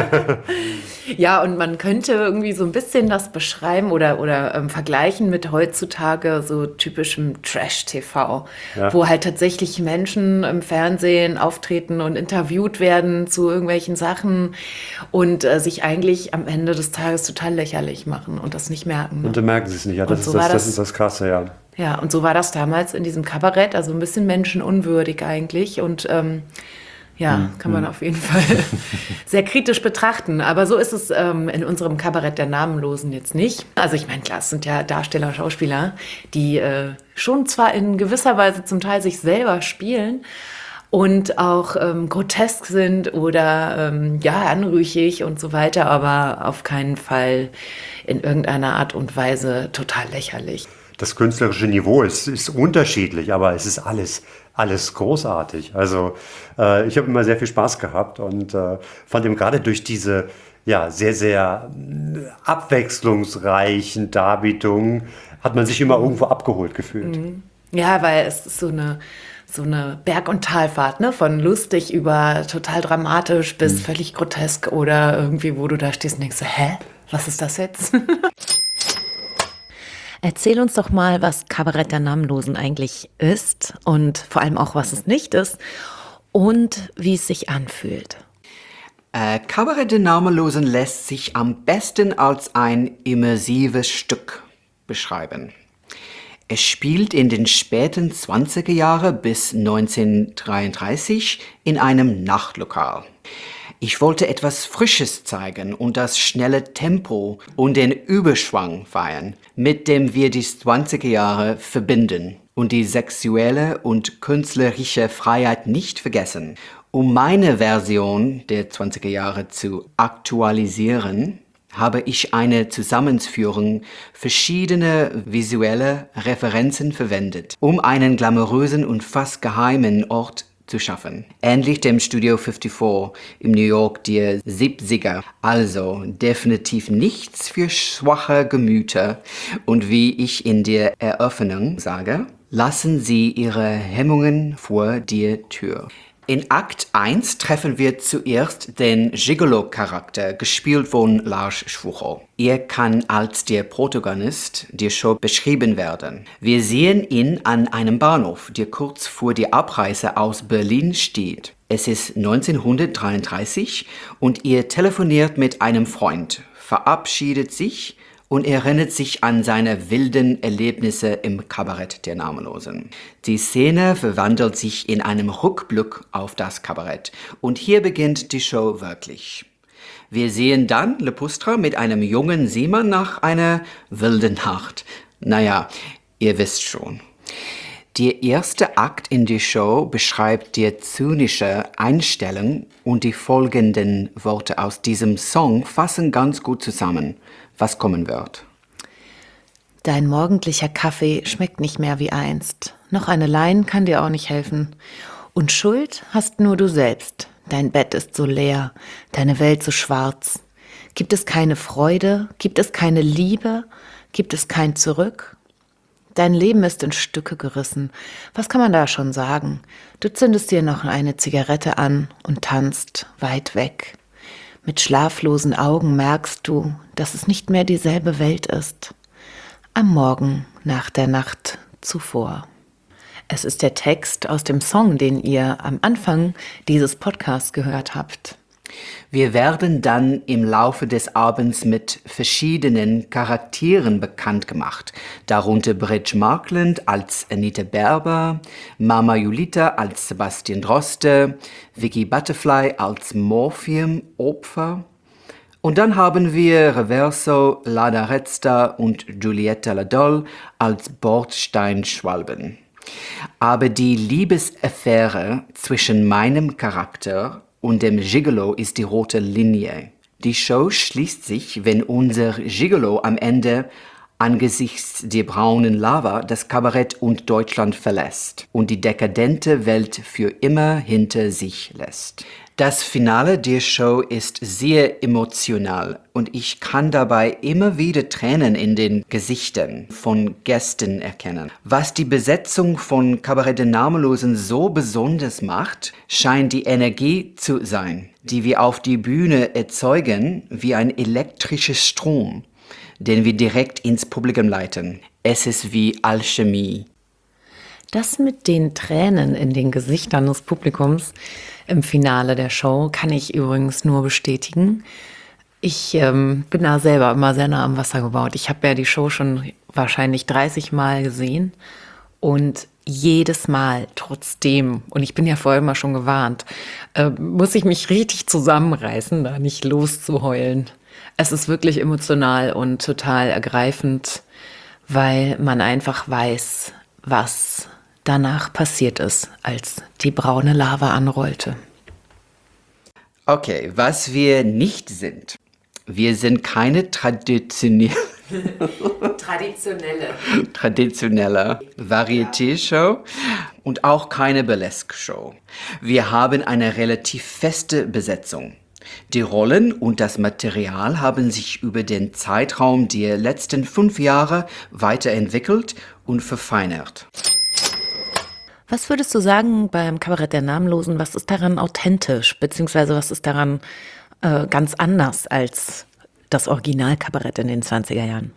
Ja, und man könnte irgendwie so ein bisschen das beschreiben oder, oder ähm, vergleichen mit heutzutage so typischem Trash-T V, Ja. wo halt tatsächlich Menschen im Fernsehen auftreten und interviewt werden zu irgendwelchen Sachen und äh, sich eigentlich am Ende des Tages total lächerlich machen und das nicht merken. Ne? Und dann merken sie es nicht, ja, das, Und so ist, das, war das das- ist das Krasse, ja. Ja, und so war das damals in diesem Kabarett, also ein bisschen menschenunwürdig eigentlich und ähm, ja, kann man auf jeden Fall sehr kritisch betrachten. Aber so ist es ähm, in unserem Kabarett der Namenlosen jetzt nicht. Also ich meine, klar, es sind ja Darsteller, Schauspieler, die äh, schon zwar in gewisser Weise zum Teil sich selber spielen und auch ähm, grotesk sind oder ähm, ja, anrüchig und so weiter, aber auf keinen Fall in irgendeiner Art und Weise total lächerlich. Das künstlerische Niveau ist, ist unterschiedlich, aber es ist alles, alles großartig. Also äh, ich habe immer sehr viel Spaß gehabt und äh, fand eben gerade durch diese ja, sehr, sehr äh, abwechslungsreichen Darbietungen hat man sich immer irgendwo abgeholt gefühlt. Ja, weil es ist so eine, so eine Berg- und Talfahrt, ne? Von lustig über total dramatisch bis völlig grotesk oder irgendwie, wo du da stehst und denkst, so, hä, was ist das jetzt? Erzähl uns doch mal, was Kabarett der Namenlosen eigentlich ist und vor allem auch, was es nicht ist und wie es sich anfühlt. Äh, Kabarett der Namenlosen lässt sich am besten als ein immersives Stück beschreiben. Es spielt in den späten zwanziger Jahren bis neunzehnhundertdreiunddreißig in einem Nachtlokal. Ich wollte etwas Frisches zeigen und das schnelle Tempo und den Überschwang feiern, mit dem wir die zwanziger Jahre verbinden und die sexuelle und künstlerische Freiheit nicht vergessen. Um meine Version der zwanziger Jahre zu aktualisieren, habe ich eine Zusammenführung verschiedener visuelle Referenzen verwendet, um einen glamourösen und fast geheimen Ort zu schaffen. Ähnlich dem Studio vierundfünfzig im New York der siebziger. Also definitiv nichts für schwache Gemüter. Und wie ich in der Eröffnung sage, lassen Sie Ihre Hemmungen vor der Tür. In Akt eins treffen wir zuerst den Gigolo-Charakter, gespielt von Lars Schwuchel. Er kann als der Protagonist der Show beschrieben werden. Wir sehen ihn an einem Bahnhof, der kurz vor der Abreise aus Berlin steht. Es ist neunzehnhundertdreiunddreißig und er telefoniert mit einem Freund, verabschiedet sich und erinnert sich an seine wilden Erlebnisse im Kabarett der Namenlosen. Die Szene verwandelt sich in einem Rückblick auf das Kabarett und hier beginnt die Show wirklich. Wir sehen dann Lepustra mit einem jungen Seemann nach einer wilden Nacht. Naja, ihr wisst schon. Der erste Akt in der Show beschreibt die zynische Einstellung und die folgenden Worte aus diesem Song fassen ganz gut zusammen, was kommen wird. Dein morgendlicher Kaffee schmeckt nicht mehr wie einst. Noch eine Lein kann dir auch nicht helfen. Und Schuld hast nur du selbst. Dein Bett ist so leer, deine Welt so schwarz. Gibt es keine Freude? Gibt es keine Liebe? Gibt es kein Zurück? Dein Leben ist in Stücke gerissen. Was kann man da schon sagen? Du zündest dir noch eine Zigarette an und tanzt weit weg. Mit schlaflosen Augen merkst du, dass es nicht mehr dieselbe Welt ist. Am Morgen nach der Nacht zuvor. Es ist der Text aus dem Song, den ihr am Anfang dieses Podcasts gehört habt. Wir werden dann im Laufe des Abends mit verschiedenen Charakteren bekannt gemacht, darunter Bridge Markland als Anita Berber, Mama Julita als Sebastian Droste, Vicky Butterfly als Morphium-Opfer. Und dann haben wir Reverso, Lada Rezta und Giulietta Ladolle als Bordsteinschwalben. Aber die Liebesaffäre zwischen meinem Charakter und dem Gigolo ist die rote Linie. Die Show schließt sich, wenn unser Gigolo am Ende angesichts der braunen Lava das Kabarett und Deutschland verlässt und die dekadente Welt für immer hinter sich lässt. Das Finale der Show ist sehr emotional und ich kann dabei immer wieder Tränen in den Gesichtern von Gästen erkennen. Was die Besetzung von Kabarett der Namenlosen so besonders macht, scheint die Energie zu sein, die wir auf die Bühne erzeugen wie ein elektrischer Strom, den wir direkt ins Publikum leiten. Es ist wie Alchemie. Das mit den Tränen in den Gesichtern des Publikums im Finale der Show kann ich übrigens nur bestätigen. Ich ähm, bin da selber immer sehr nah am Wasser gebaut. Ich habe ja die Show schon wahrscheinlich dreißig Mal gesehen und jedes Mal trotzdem, und ich bin ja vorher immer schon gewarnt, äh, muss ich mich richtig zusammenreißen, da nicht loszuheulen. Es ist wirklich emotional und total ergreifend, weil man einfach weiß, was danach passiert ist, als die braune Lava anrollte. Okay, was wir nicht sind. Wir sind keine traditionelle, Traditionelle. traditionelle Varieté-Show und auch keine Burlesque-Show. Wir haben eine relativ feste Besetzung. Die Rollen und das Material haben sich über den Zeitraum der letzten fünf Jahre weiterentwickelt und verfeinert. Was würdest du sagen beim Kabarett der Namenlosen? Was ist daran authentisch, beziehungsweise was ist daran äh, ganz anders als das Originalkabarett in den zwanziger Jahren?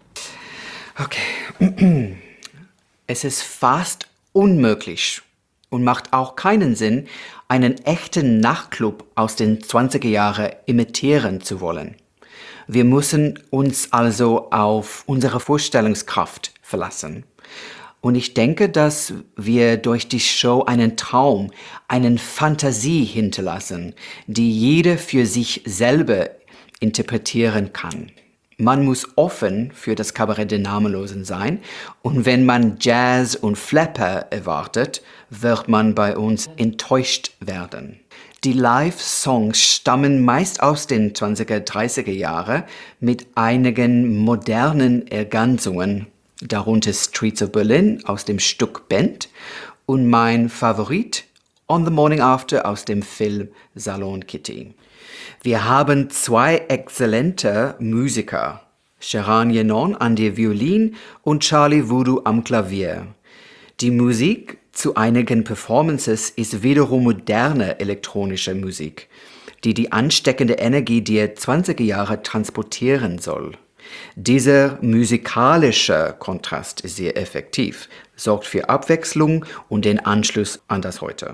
Okay. Es ist fast unmöglich und macht auch keinen Sinn, einen echten Nachtclub aus den zwanziger Jahren imitieren zu wollen. Wir müssen uns also auf unsere Vorstellungskraft verlassen. Und ich denke, dass wir durch die Show einen Traum, eine Fantasie hinterlassen, die jeder für sich selber interpretieren kann. Man muss offen für das Kabarett der Namenlosen sein und wenn man Jazz und Flapper erwartet, wird man bei uns enttäuscht werden. Die Live-Songs stammen meist aus den zwanziger, dreißiger Jahren mit einigen modernen Ergänzungen, darunter Streets of Berlin aus dem Stück Bent und mein Favorit On the Morning After aus dem Film Salon Kitty. Wir haben zwei exzellente Musiker, Sheran Yenon an der Violin und Charlie Voodoo am Klavier. Die Musik zu einigen Performances ist wiederum moderne elektronische Musik, die die ansteckende Energie der zwanziger Jahre transportieren soll. Dieser musikalische Kontrast ist sehr effektiv, sorgt für Abwechslung und den Anschluss an das Heute.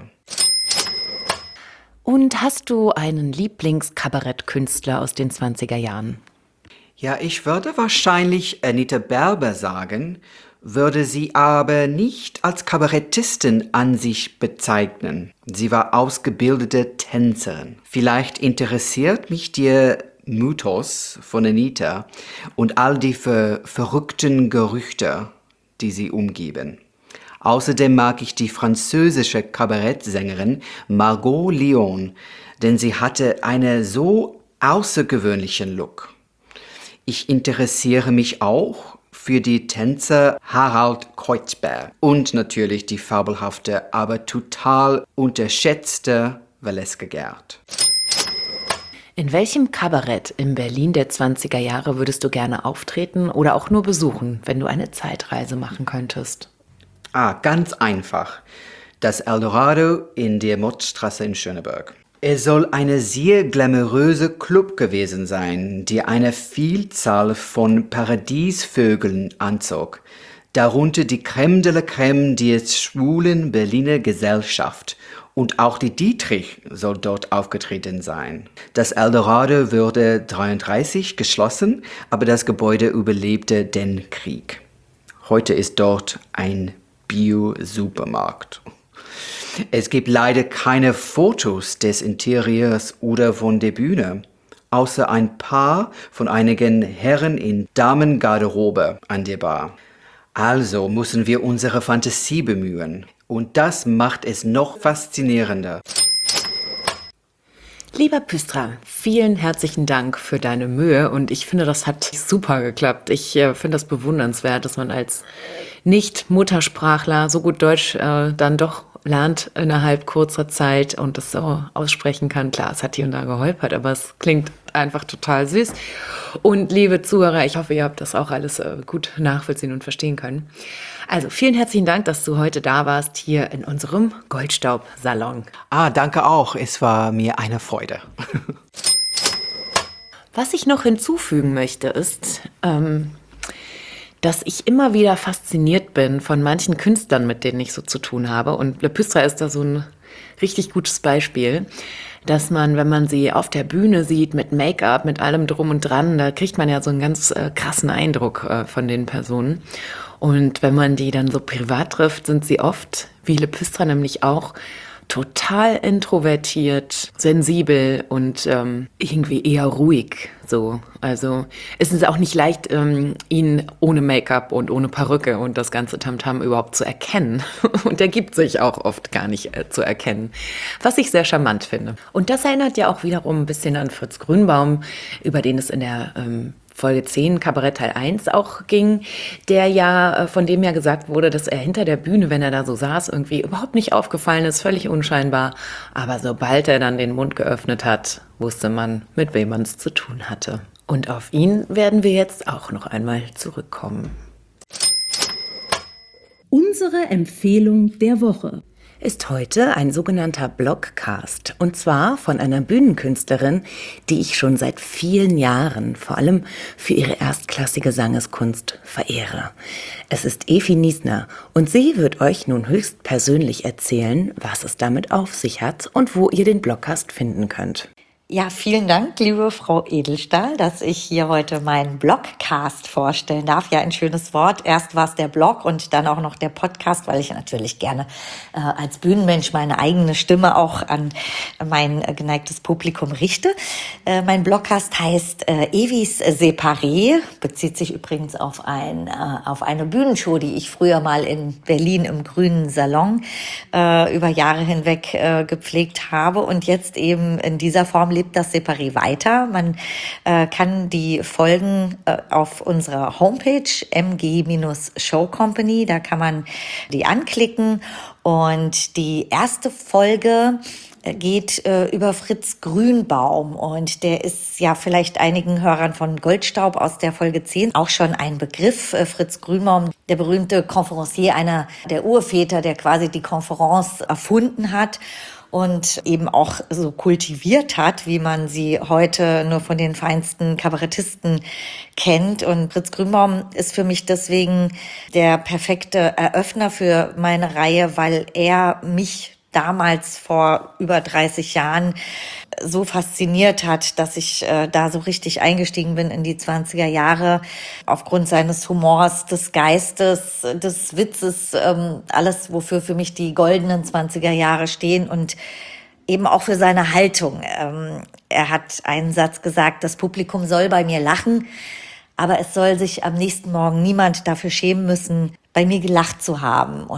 Und hast du einen Lieblingskabarettkünstler aus den zwanziger Jahren? Ja, ich würde wahrscheinlich Anita Berber sagen, würde sie aber nicht als Kabarettistin an sich bezeichnen. Sie war ausgebildete Tänzerin. Vielleicht interessiert mich der Mythos von Anita und all die ver- verrückten Gerüchte, die sie umgeben. Außerdem mag ich die französische Kabarettsängerin Margot Lyon, denn sie hatte einen so außergewöhnlichen Look. Ich interessiere mich auch für die Tänzer Harald Kreuzberg und natürlich die fabelhafte, aber total unterschätzte Valeska Gerd. In welchem Kabarett im Berlin der zwanziger Jahre würdest du gerne auftreten oder auch nur besuchen, wenn du eine Zeitreise machen könntest? Ah, ganz einfach. Das Eldorado in der Mottstraße in Schöneberg. Es soll eine sehr glamouröse Club gewesen sein, die eine Vielzahl von Paradiesvögeln anzog. Darunter die Crème de la Crème der schwulen Berliner Gesellschaft. Und auch die Dietrich soll dort aufgetreten sein. Das Eldorado wurde dreiunddreißig geschlossen, aber das Gebäude überlebte den Krieg. Heute ist dort ein Bio-Supermarkt. Es gibt leider keine Fotos des Interieurs oder von der Bühne, außer ein paar von einigen Herren in Damengarderobe an der Bar. Also müssen wir unsere Fantasie bemühen. Und das macht es noch faszinierender. Lieber Pystra, vielen herzlichen Dank für deine Mühe und ich finde, das hat super geklappt. Ich äh, finde das bewundernswert, dass man als Nicht-Muttersprachler so gut Deutsch äh, dann doch lernt innerhalb kurzer Zeit und das so aussprechen kann. Klar, es hat hier und da geholpert, aber es klingt einfach total süß. Und liebe Zuhörer, ich hoffe, ihr habt das auch alles äh, gut nachvollziehen und verstehen können. Also vielen herzlichen Dank, dass du heute da warst, hier in unserem Goldstaub-Salon. Ah, danke auch. Es war mir eine Freude. Was ich noch hinzufügen möchte, ist, ähm, dass ich immer wieder fasziniert bin von manchen Künstlern, mit denen ich so zu tun habe. Und Le Pystra ist da so ein richtig gutes Beispiel, dass man, wenn man sie auf der Bühne sieht, mit Make-up, mit allem drum und dran, da kriegt man ja so einen ganz äh, krassen Eindruck äh, von den Personen. Und wenn man die dann so privat trifft, sind sie oft, wie Le Pystra nämlich auch, total introvertiert, sensibel und ähm, irgendwie eher ruhig. So, also es ist auch nicht leicht, ähm, ihn ohne Make-up und ohne Perücke und das ganze Tamtam überhaupt zu erkennen. Und er gibt sich auch oft gar nicht äh, zu erkennen, was ich sehr charmant finde. Und das erinnert ja auch wiederum ein bisschen an Fritz Grünbaum, über den es in der ähm, Folge zehn, Kabarett Teil eins auch ging, der ja, von dem ja gesagt wurde, dass er hinter der Bühne, wenn er da so saß, irgendwie überhaupt nicht aufgefallen ist, völlig unscheinbar. Aber sobald er dann den Mund geöffnet hat, wusste man, mit wem man es zu tun hatte. Und auf ihn werden wir jetzt auch noch einmal zurückkommen. Unsere Empfehlung der Woche ist heute ein sogenannter Blogcast, und zwar von einer Bühnenkünstlerin, die ich schon seit vielen Jahren vor allem für ihre erstklassige Sangeskunst verehre. Es ist Evi Niesner und sie wird euch nun höchstpersönlich erzählen, was es damit auf sich hat und wo ihr den Blogcast finden könnt. Ja, vielen Dank, liebe Frau Edelstahl, dass ich hier heute meinen Blogcast vorstellen darf. Ja, ein schönes Wort. Erst war es der Blog und dann auch noch der Podcast, weil ich natürlich gerne äh, als Bühnenmensch meine eigene Stimme auch an mein äh, geneigtes Publikum richte. Äh, mein Blogcast heißt äh, Evis Separé, bezieht sich übrigens auf, ein, äh, auf eine Bühnenshow, die ich früher mal in Berlin im Grünen Salon äh, über Jahre hinweg äh, gepflegt habe und jetzt eben in dieser Form lebt das Separé weiter. Man äh, kann die Folgen äh, auf unserer Homepage m g Show Company, da kann man die anklicken. Und die erste Folge geht äh, über Fritz Grünbaum und der ist ja vielleicht einigen Hörern von Goldstaub aus der Folge zehn auch schon ein Begriff. Äh, Fritz Grünbaum, der berühmte Conferencier, einer der Urväter, der quasi die Conference erfunden hat und eben auch so kultiviert hat, wie man sie heute nur von den feinsten Kabarettisten kennt. Und Fritz Grünbaum ist für mich deswegen der perfekte Eröffner für meine Reihe, weil er mich damals vor über dreißig Jahren so fasziniert hat, dass ich äh, da so richtig eingestiegen bin in die zwanziger Jahre aufgrund seines Humors, des Geistes, des Witzes, ähm, alles, wofür für mich die goldenen zwanziger Jahre stehen und eben auch für seine Haltung. Ähm, er hat einen Satz gesagt, das Publikum soll bei mir lachen, aber es soll sich am nächsten Morgen niemand dafür schämen müssen, bei mir gelacht zu haben. Und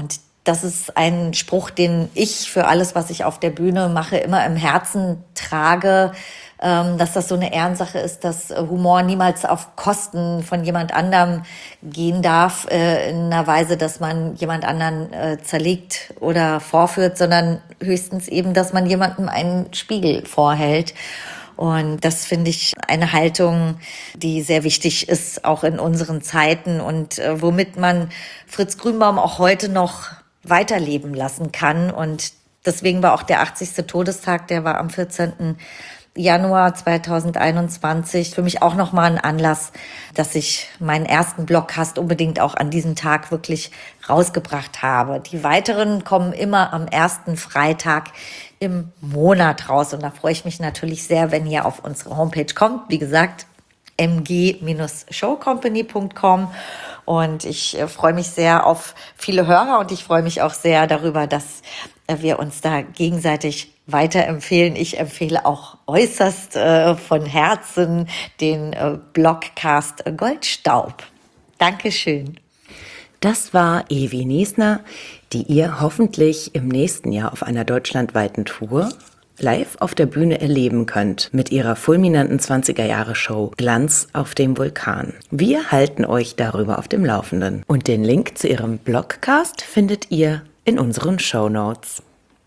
das ist ein Spruch, den ich für alles, was ich auf der Bühne mache, immer im Herzen trage, ähm, dass das so eine Ehrensache ist, dass Humor niemals auf Kosten von jemand anderem gehen darf, äh, in einer Weise, dass man jemand anderen äh, zerlegt oder vorführt, sondern höchstens eben, dass man jemandem einen Spiegel vorhält. Und das finde ich eine Haltung, die sehr wichtig ist, auch in unseren Zeiten und äh, womit man Fritz Grünbaum auch heute noch weiterleben lassen kann. Und deswegen war auch der achtzigste Todestag, der war am vierzehnten Januar zweitausendeinundzwanzig, für mich auch nochmal ein Anlass, dass ich meinen ersten Blogcast unbedingt auch an diesem Tag wirklich rausgebracht habe. Die weiteren kommen immer am ersten Freitag im Monat raus. Und da freue ich mich natürlich sehr, wenn ihr auf unsere Homepage kommt. Wie gesagt, m g show company punkt com. Und ich äh, freue mich sehr auf viele Hörer und ich freue mich auch sehr darüber, dass äh, wir uns da gegenseitig weiterempfehlen. Ich empfehle auch äußerst äh, von Herzen den äh, Blogcast Goldstaub. Dankeschön. Das war Evi Niesner, die ihr hoffentlich im nächsten Jahr auf einer deutschlandweiten Tour live auf der Bühne erleben könnt mit ihrer fulminanten zwanziger-Jahre-Show Glanz auf dem Vulkan. Wir halten euch darüber auf dem Laufenden. Und den Link zu ihrem Blogcast findet ihr in unseren Shownotes.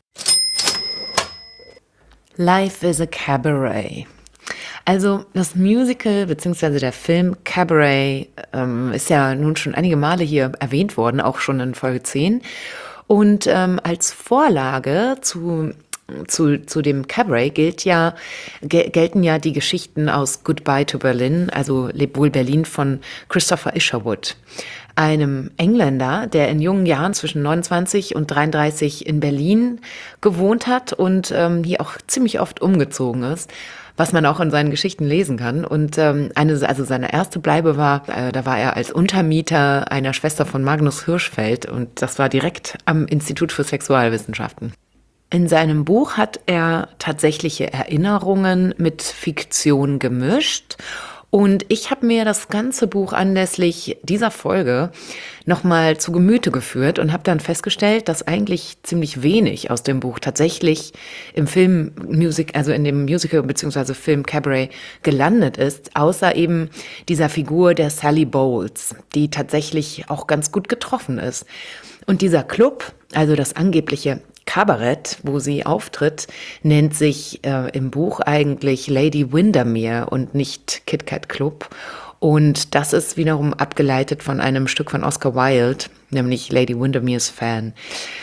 Life is a Cabaret. Also das Musical bzw. der Film Cabaret ähm, ist ja nun schon einige Male hier erwähnt worden, auch schon in Folge zehn. Und ähm, als Vorlage zu, zu, zu dem Cabaret gilt ja, gel- gelten ja die Geschichten aus Goodbye to Berlin, also Leb wohl Berlin von Christopher Isherwood, einem Engländer, der in jungen Jahren zwischen neunundzwanzig und dreiunddreißig in Berlin gewohnt hat und ähm, hier auch ziemlich oft umgezogen ist, was man auch in seinen Geschichten lesen kann. Und ähm, eine, also seine erste Bleibe war, äh, da war er als Untermieter einer Schwester von Magnus Hirschfeld und das war direkt am Institut für Sexualwissenschaften. In seinem Buch hat er tatsächliche Erinnerungen mit Fiktion gemischt. Und ich habe mir das ganze Buch anlässlich dieser Folge nochmal zu Gemüte geführt und habe dann festgestellt, dass eigentlich ziemlich wenig aus dem Buch tatsächlich im Film Music, also in dem Musical bzw. Film Cabaret gelandet ist, außer eben dieser Figur der Sally Bowles, die tatsächlich auch ganz gut getroffen ist. Und dieser Club, also das angebliche Kabarett, wo sie auftritt, nennt sich äh, im Buch eigentlich Lady Windermere und nicht Kit Kat Club. Und das ist wiederum abgeleitet von einem Stück von Oscar Wilde, nämlich Lady Windermere's Fan.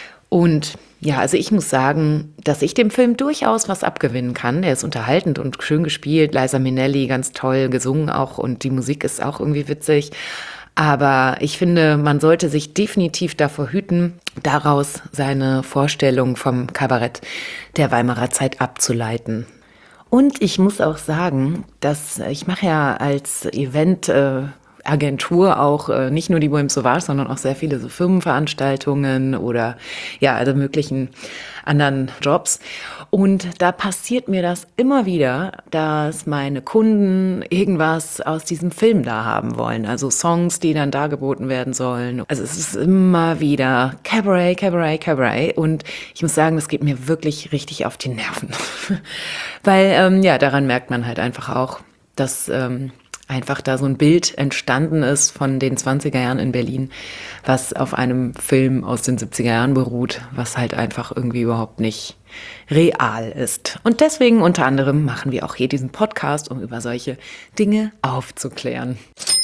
Und ja, also ich muss sagen, dass ich dem Film durchaus was abgewinnen kann. Der ist unterhaltend und schön gespielt. Liza Minnelli ganz toll gesungen auch und die Musik ist auch irgendwie witzig. Aber ich finde, man sollte sich definitiv davor hüten, daraus seine Vorstellung vom Kabarett der Weimarer Zeit abzuleiten. Und ich muss auch sagen, dass ich mache ja als Eventagentur auch äh, nicht nur die Bohème Sauvage, sondern auch sehr viele so Firmenveranstaltungen oder ja, alle möglichen anderen Jobs. Und da passiert mir das immer wieder, dass meine Kunden irgendwas aus diesem Film da haben wollen. Also Songs, die dann dargeboten werden sollen. Also es ist immer wieder Cabaret, Cabaret, Cabaret. Und ich muss sagen, das geht mir wirklich richtig auf die Nerven. Weil, ähm, ja, daran merkt man halt einfach auch, dass ähm, einfach da so ein Bild entstanden ist von den zwanziger Jahren in Berlin, was auf einem Film aus den siebziger Jahren beruht, was halt einfach irgendwie überhaupt nicht real ist. Und deswegen unter anderem machen wir auch hier diesen Podcast, um über solche Dinge aufzuklären.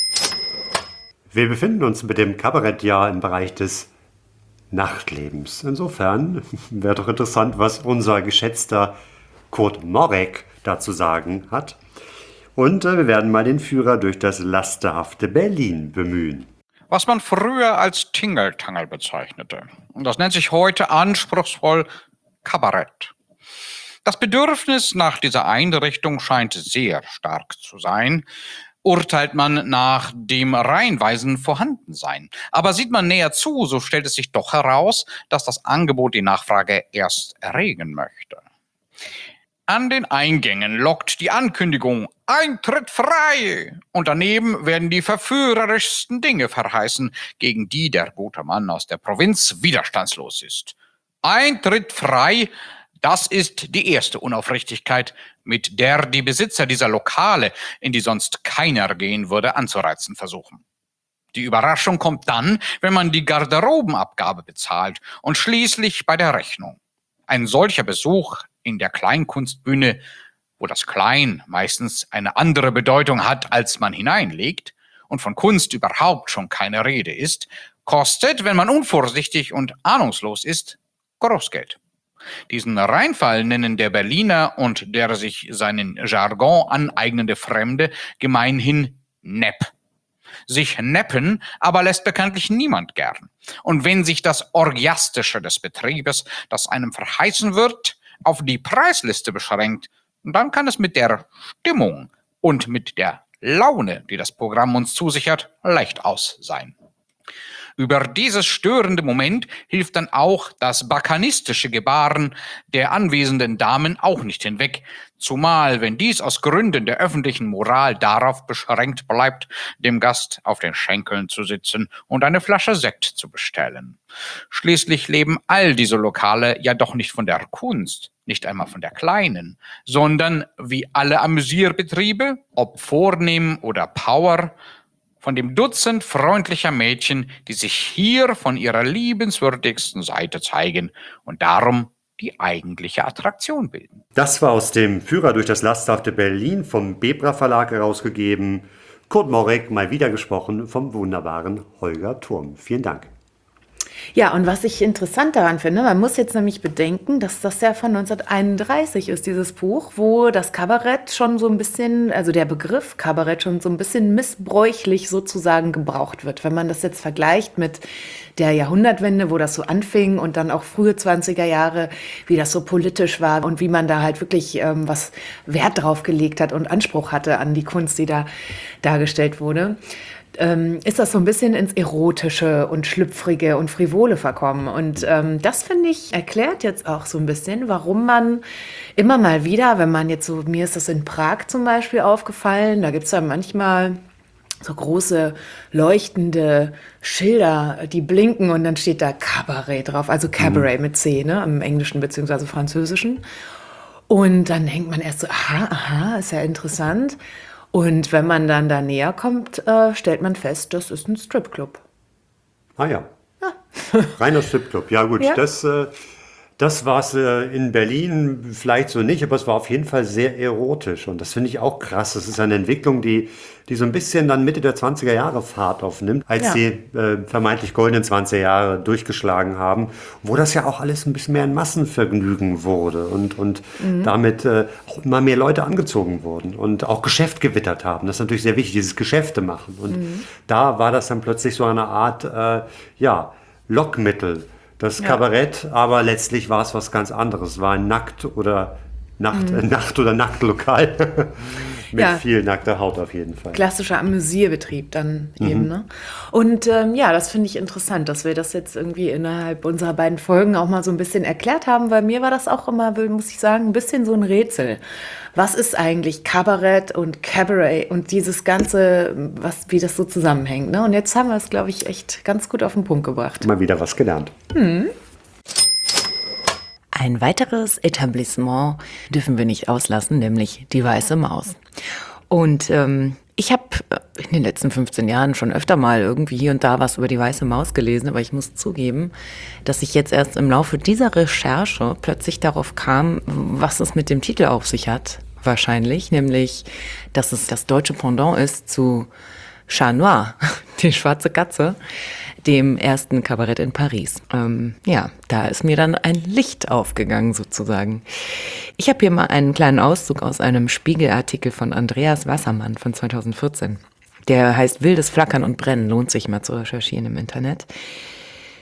Wir befinden uns mit dem Kabarettjahr im Bereich des Nachtlebens. Insofern wäre doch interessant, was unser geschätzter Kurt Morek dazu sagen hat. Und äh, wir werden mal den Führer durch das lasterhafte Berlin bemühen. Was man früher als Tingeltangel bezeichnete. Und das nennt sich heute anspruchsvoll Kabarett. Das Bedürfnis nach dieser Einrichtung scheint sehr stark zu sein, urteilt man nach dem reihenweisen Vorhandensein. Aber sieht man näher zu, so stellt es sich doch heraus, dass das Angebot die Nachfrage erst erregen möchte. An den Eingängen lockt die Ankündigung »Eintritt frei«, und daneben werden die verführerischsten Dinge verheißen, gegen die der gute Mann aus der Provinz widerstandslos ist. Eintritt frei, das ist die erste Unaufrichtigkeit, mit der die Besitzer dieser Lokale, in die sonst keiner gehen würde, anzureizen versuchen. Die Überraschung kommt dann, wenn man die Garderobenabgabe bezahlt und schließlich bei der Rechnung. Ein solcher Besuch in der Kleinkunstbühne, wo das Klein meistens eine andere Bedeutung hat, als man hineinlegt, und von Kunst überhaupt schon keine Rede ist, kostet, wenn man unvorsichtig und ahnungslos ist, Großgeld. Diesen Reinfall nennen der Berliner und der sich seinen Jargon aneignende Fremde gemeinhin Nepp. Sich neppen aber lässt bekanntlich niemand gern. Und wenn sich das Orgiastische des Betriebes, das einem verheißen wird, auf die Preisliste beschränkt, dann kann es mit der Stimmung und mit der Laune, die das Programm uns zusichert, leicht aus sein. Über dieses störende Moment hilft dann auch das bacchanistische Gebaren der anwesenden Damen auch nicht hinweg, zumal wenn dies aus Gründen der öffentlichen Moral darauf beschränkt bleibt, dem Gast auf den Schenkeln zu sitzen und eine Flasche Sekt zu bestellen. Schließlich leben all diese Lokale ja doch nicht von der Kunst, nicht einmal von der kleinen, sondern wie alle Amüsierbetriebe, ob vornehm oder Power, von dem Dutzend freundlicher Mädchen, die sich hier von ihrer liebenswürdigsten Seite zeigen und darum die eigentliche Attraktion bilden. Das war aus dem Führer durch das lasthafte Berlin vom Bebra Verlag herausgegeben. Kurt Morek mal wieder gesprochen vom wunderbaren Holger Thurm. Vielen Dank. Ja, und was ich interessant daran finde, man muss jetzt nämlich bedenken, dass das ja von neunzehnhunderteinunddreißig ist, dieses Buch, wo das Kabarett schon so ein bisschen, also der Begriff Kabarett schon so ein bisschen missbräuchlich sozusagen gebraucht wird. Wenn man das jetzt vergleicht mit der Jahrhundertwende, wo das so anfing, und dann auch frühe zwanziger Jahre, wie das so politisch war und wie man da halt wirklich ähm, was Wert drauf gelegt hat und Anspruch hatte an die Kunst, die da dargestellt wurde. Ähm, ist das so ein bisschen ins Erotische und Schlüpfrige und Frivole verkommen. Und ähm, das, finde ich, erklärt jetzt auch so ein bisschen, warum man immer mal wieder, wenn man jetzt so, mir ist das in Prag zum Beispiel aufgefallen, da gibt es ja manchmal so große leuchtende Schilder, die blinken, und dann steht da Cabaret drauf, also Cabaret mit C, ne, im Englischen bzw. Französischen. Und dann denkt man erst so, aha, aha, ist ja interessant. Und wenn man dann da näher kommt, äh, stellt man fest, das ist ein Stripclub. Ah ja. ja. Reiner Stripclub. Ja gut, ja. das, äh, das war es äh, in Berlin vielleicht so nicht, aber es war auf jeden Fall sehr erotisch. Und das finde ich auch krass. Das ist eine Entwicklung, die, die so ein bisschen dann Mitte der zwanziger Jahre Fahrt aufnimmt, als Ja. die äh, vermeintlich goldenen zwanziger Jahre durchgeschlagen haben, wo das ja auch alles ein bisschen mehr ein Massenvergnügen wurde und, und mhm. damit äh, auch immer mehr Leute angezogen wurden und auch Geschäft gewittert haben. Das ist natürlich sehr wichtig, dieses Geschäfte machen. Und mhm. da war das dann plötzlich so eine Art äh, ja, Lockmittel. Das Ja. Kabarett, aber letztlich war es was ganz anderes. Es war ein Nackt- oder Nacht, mhm. äh, Nacht- oder Nachtlokal mit Ja. viel nackter Haut auf jeden Fall. Klassischer Amüsierbetrieb dann Mhm. eben, ne? Und ähm, ja, das finde ich interessant, dass wir das jetzt irgendwie innerhalb unserer beiden Folgen auch mal so ein bisschen erklärt haben, weil mir war das auch immer, muss ich sagen, ein bisschen so ein Rätsel. Was ist eigentlich Kabarett und Cabaret und dieses Ganze, was, wie das so zusammenhängt, ne? Und jetzt haben wir es, glaube ich, echt ganz gut auf den Punkt gebracht. Mal wieder was gelernt. Hm. Ein weiteres Etablissement dürfen wir nicht auslassen, nämlich die Weiße Maus. Und ähm, ich habe in den letzten fünfzehn Jahren schon öfter mal irgendwie hier und da was über die Weiße Maus gelesen, aber ich muss zugeben, dass ich jetzt erst im Laufe dieser Recherche plötzlich darauf kam, was es mit dem Titel auf sich hat, wahrscheinlich, nämlich, dass es das deutsche Pendant ist zu Chat Noir, die schwarze Katze, dem ersten Kabarett in Paris. Ähm, ja, da ist mir dann ein Licht aufgegangen sozusagen. Ich habe hier mal einen kleinen Auszug aus einem Spiegelartikel von Andreas Wassermann von zweitausendvierzehn. Der heißt Wildes Flackern und Brennen, lohnt sich mal zu recherchieren im Internet.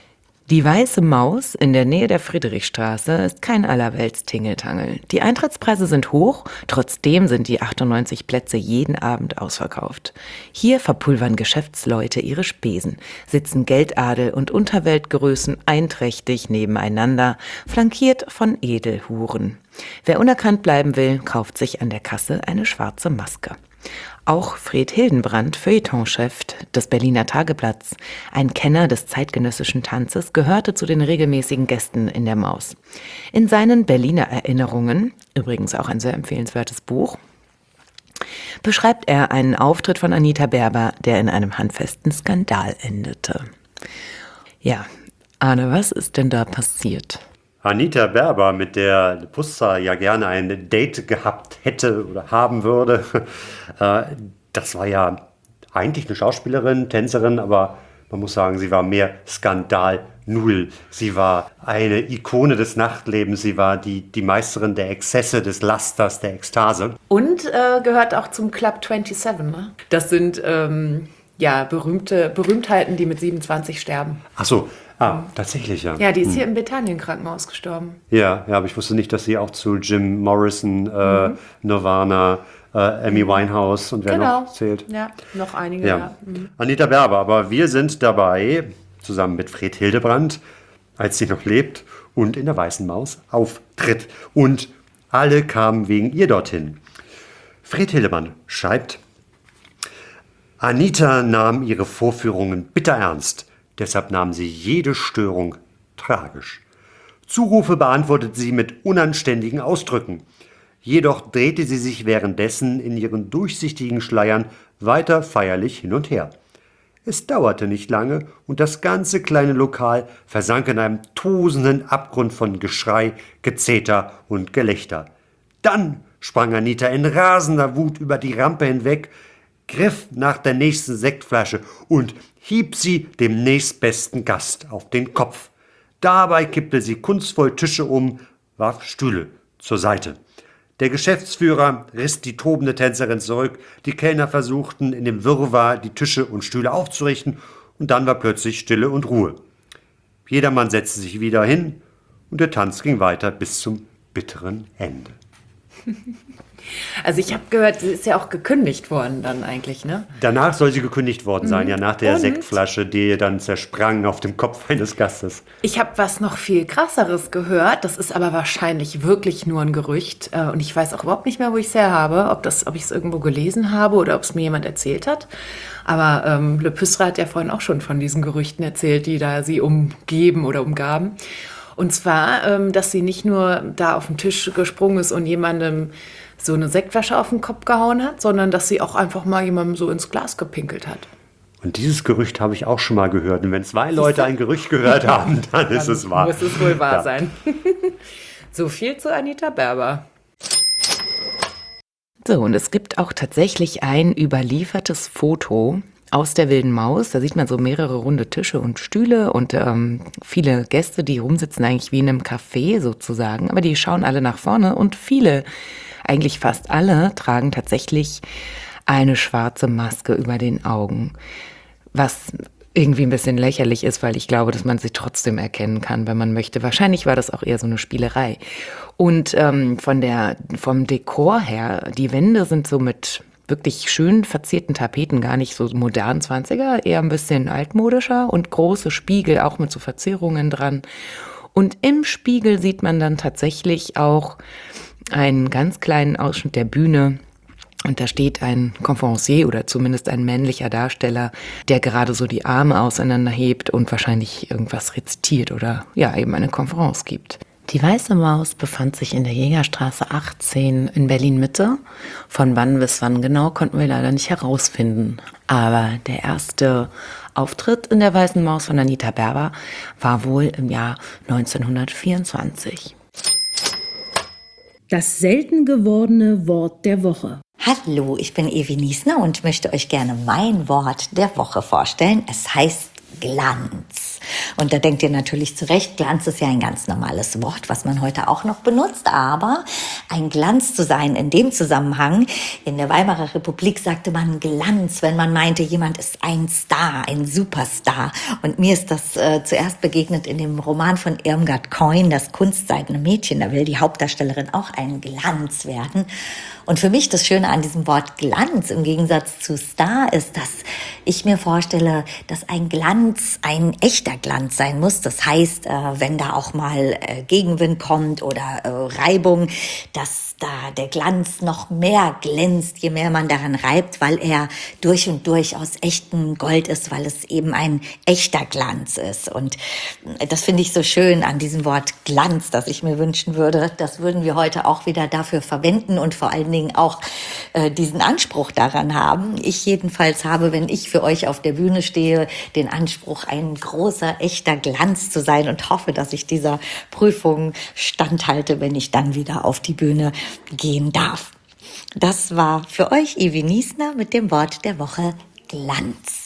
Die Weiße Maus in der Nähe der Friedrichstraße ist kein Allerwelts-Tingeltangel. Die Eintrittspreise sind hoch, trotzdem sind die achtundneunzig Plätze jeden Abend ausverkauft. Hier verpulvern Geschäftsleute ihre Spesen, sitzen Geldadel und Unterweltgrößen einträchtig nebeneinander, flankiert von Edelhuren. Wer unerkannt bleiben will, kauft sich an der Kasse eine schwarze Maske. Auch Fred Hildenbrand, Feuilletonchef des Berliner Tageblatts, ein Kenner des zeitgenössischen Tanzes, gehörte zu den regelmäßigen Gästen in der Maus. In seinen Berliner Erinnerungen, übrigens auch ein sehr empfehlenswertes Buch, beschreibt er einen Auftritt von Anita Berber, der in einem handfesten Skandal endete. Ja, Arne, was ist denn da passiert? Anita Berber, mit der Pussa ja gerne ein Date gehabt hätte oder haben würde, äh, das war ja eigentlich eine Schauspielerin, Tänzerin, aber man muss sagen, sie war mehr Skandal null. Sie war eine Ikone des Nachtlebens, sie war die, die Meisterin der Exzesse, des Lasters, der Ekstase. Und äh, gehört auch zum Club siebenundzwanzig, ne? Das sind ähm, ja berühmte Berühmtheiten, die mit siebenundzwanzig sterben. Ach so, ah, tatsächlich, ja. Ja, die ist hier im Bethanien-Krankenhaus gestorben. Ja, ja, aber ich wusste nicht, dass sie auch zu Jim Morrison, äh, mhm. Nirvana, äh, Amy Winehouse und wer genau. noch zählt. Ja, noch einige, ja. ja. Mhm. Anita Berber, aber wir sind dabei, zusammen mit Fred Hildebrand, als sie noch lebt und in der Weißen Maus auftritt. Und alle kamen wegen ihr dorthin. Fred Hildebrand schreibt: Anita nahm ihre Vorführungen bitter ernst. Deshalb nahm sie jede Störung tragisch. Zurufe beantwortete sie mit unanständigen Ausdrücken. Jedoch drehte sie sich währenddessen in ihren durchsichtigen Schleiern weiter feierlich hin und her. Es dauerte nicht lange und das ganze kleine Lokal versank in einem tosenden Abgrund von Geschrei, Gezeter und Gelächter. Dann sprang Anita in rasender Wut über die Rampe hinweg, griff nach der nächsten Sektflasche und hieb sie dem nächstbesten Gast auf den Kopf. Dabei kippte sie kunstvoll Tische um, warf Stühle zur Seite. Der Geschäftsführer riss die tobende Tänzerin zurück, die Kellner versuchten in dem Wirrwarr die Tische und Stühle aufzurichten und dann war plötzlich Stille und Ruhe. Jedermann setzte sich wieder hin und der Tanz ging weiter bis zum bitteren Ende. Also ich habe gehört, sie ist ja auch gekündigt worden dann eigentlich, ne? Danach soll sie gekündigt worden sein, mhm. ja, nach der Und? Sektflasche, die dann zersprang auf dem Kopf eines Gastes. Ich habe was noch viel krasseres gehört, das ist aber wahrscheinlich wirklich nur ein Gerücht äh, und ich weiß auch überhaupt nicht mehr, wo ich es her habe, ob, das, ob ich es irgendwo gelesen habe oder ob es mir jemand erzählt hat. Aber ähm, Le Püssre hat ja vorhin auch schon von diesen Gerüchten erzählt, die da sie umgeben oder umgaben. Und zwar, ähm, dass sie nicht nur da auf den Tisch gesprungen ist und jemandem so eine Sektflasche auf den Kopf gehauen hat, sondern dass sie auch einfach mal jemandem so ins Glas gepinkelt hat. Und dieses Gerücht habe ich auch schon mal gehört. Und wenn zwei Leute ein Gerücht gehört haben, dann, dann ist es wahr. Muss es wohl wahr ja. sein. So viel zu Anita Berber. So, und es gibt auch tatsächlich ein überliefertes Foto aus der Wilden Maus. Da sieht man so mehrere runde Tische und Stühle und ähm, viele Gäste, die rumsitzen eigentlich wie in einem Café sozusagen. Aber die schauen alle nach vorne und viele, eigentlich fast alle, tragen tatsächlich eine schwarze Maske über den Augen. Was irgendwie ein bisschen lächerlich ist, weil ich glaube, dass man sie trotzdem erkennen kann, wenn man möchte. Wahrscheinlich war das auch eher so eine Spielerei. Und ähm, von der, vom Dekor her, die Wände sind so mit wirklich schön verzierten Tapeten, gar nicht so modern zwanziger, eher ein bisschen altmodischer und große Spiegel, auch mit so Verzierungen dran. Und im Spiegel sieht man dann tatsächlich auch einen ganz kleinen Ausschnitt der Bühne. Und da steht ein Conferencier oder zumindest ein männlicher Darsteller, der gerade so die Arme auseinanderhebt und wahrscheinlich irgendwas rezitiert oder ja, eben eine Konferenz gibt. Die Weiße Maus befand sich in der Jägerstraße achtzehn in Berlin-Mitte. Von wann bis wann genau, konnten wir leider nicht herausfinden. Aber der erste Auftritt in der Weißen Maus von Anita Berber war wohl im Jahr neunzehnhundertvierundzwanzig. Das selten gewordene Wort der Woche. Hallo, ich bin Evi Niesner und möchte euch gerne mein Wort der Woche vorstellen. Es heißt Glanz. Und da denkt ihr natürlich zu Recht, Glanz ist ja ein ganz normales Wort, was man heute auch noch benutzt. Aber ein Glanz zu sein in dem Zusammenhang, in der Weimarer Republik sagte man Glanz, wenn man meinte, jemand ist ein Star, ein Superstar. Und mir ist das äh, zuerst begegnet in dem Roman von Irmgard Keun, Das kunstseidene Mädchen. Da will die Hauptdarstellerin auch ein Glanz werden. Und für mich das Schöne an diesem Wort Glanz im Gegensatz zu Star ist, dass ich mir vorstelle, dass ein Glanz ein echter Glanz sein muss. Das heißt, wenn da auch mal Gegenwind kommt oder Reibung, dass da der Glanz noch mehr glänzt, je mehr man daran reibt, weil er durch und durch aus echtem Gold ist, weil es eben ein echter Glanz ist. Und das finde ich so schön an diesem Wort Glanz, dass ich mir wünschen würde, das würden wir heute auch wieder dafür verwenden und vor allen Dingen auch äh, diesen Anspruch daran haben. Ich jedenfalls habe, wenn ich für euch auf der Bühne stehe, den Anspruch, ein großer, echter Glanz zu sein und hoffe, dass ich dieser Prüfung standhalte, wenn ich dann wieder auf die Bühne gehen darf. Das war für euch Ivi Niesner mit dem Wort der Woche Glanz.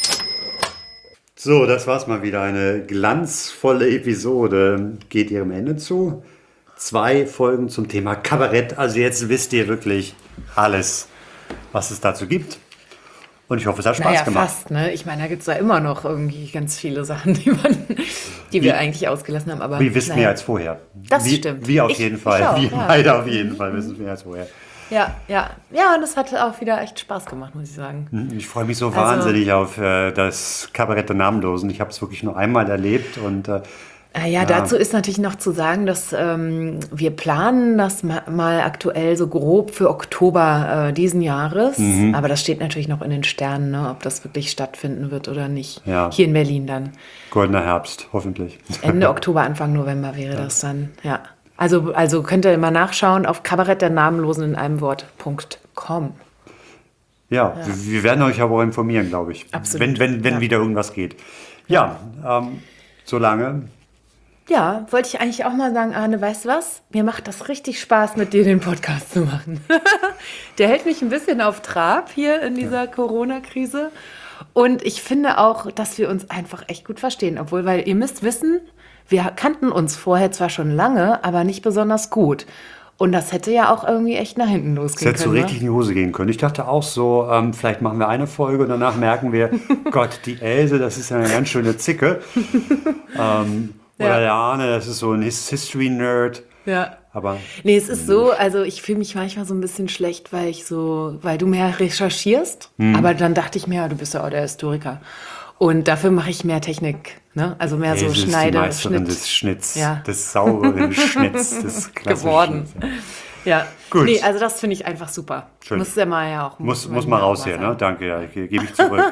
So, das war's mal wieder. Eine glanzvolle Episode geht ihrem Ende zu. Zwei Folgen zum Thema Kabarett. Also jetzt wisst ihr wirklich alles, was es dazu gibt. Und ich hoffe, es hat Spaß naja, gemacht. Fast, ne? Ich meine, da gibt es ja immer noch irgendwie ganz viele Sachen, die, man, die wir Wie- eigentlich ausgelassen haben. Aber Wir wissen naja. mehr als vorher. Das wir, stimmt. Wir auf Ich- jeden ich Fall. auch, wir ja. beide auf jeden Fall wissen mehr als vorher. Ja, ja. Ja, und es hat auch wieder echt Spaß gemacht, muss ich sagen. Hm, Ich freue mich so Also- wahnsinnig auf äh, das Kabarett der Namenlosen. Ich habe es wirklich nur einmal erlebt und äh, Äh, ja, dazu ist natürlich noch zu sagen, dass ähm, wir planen das ma mal aktuell so grob für Oktober äh, diesen Jahres. Mhm. Aber das steht natürlich noch in den Sternen, ne, ob das wirklich stattfinden wird oder nicht. Ja. Hier in Berlin dann. goldener Herbst, hoffentlich. Ende Oktober, Anfang November wäre das dann, ja. Also, also könnt ihr mal nachschauen auf Kabarett der Namenlosen in einem Wort Punkt com. Ja, Wir, wir werden euch aber auch informieren, glaube ich. Absolut, Wenn, wenn, wenn ja. wieder irgendwas geht. Ja, ähm, solange. Ja, wollte ich eigentlich auch mal sagen, Arne, weißt du was? Mir macht das richtig Spaß, mit dir den Podcast zu machen. Der hält mich ein bisschen auf Trab hier in dieser Corona-Krise. Und ich finde auch, dass wir uns einfach echt gut verstehen. Obwohl, weil ihr müsst wissen, wir kannten uns vorher zwar schon lange, aber nicht besonders gut. Und das hätte ja auch irgendwie echt nach hinten Es losgehen hätte so können. richtig in die Hose gehen können. Ich dachte auch so, ähm, vielleicht machen wir eine Folge und danach merken wir, Gott, die Else, das ist ja eine ganz schöne Zicke. ähm, Ja. Oder der Arne, das ist so ein His- History-Nerd. Ja. Aber Nee, es ist so, also ich fühle mich manchmal so ein bisschen schlecht, weil ich so, weil du mehr recherchierst, Hm. aber dann dachte ich mir, ja, du bist ja auch der Historiker. Und dafür mache ich mehr Technik, ne? Also mehr so Else ist die Schneide, Meisterin Schnitt. des Schnitts, Ja. des sauberen Schnitts, des klassischen Geworden. Schnitts. Ja, Gut. nee, also das finde ich einfach super. Schön. Muss der mal ja auch. Muss, man muss mal ja raus auch hier, sagen. ne? Danke, ja, ge- gebe ich zurück.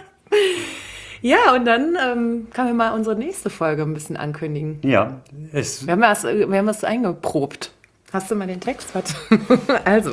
Ja, und dann ähm, können wir mal unsere nächste Folge ein bisschen ankündigen. ja, es, Wir haben das, wir haben das eingeprobt. Hast du mal den Text? Warte. Also.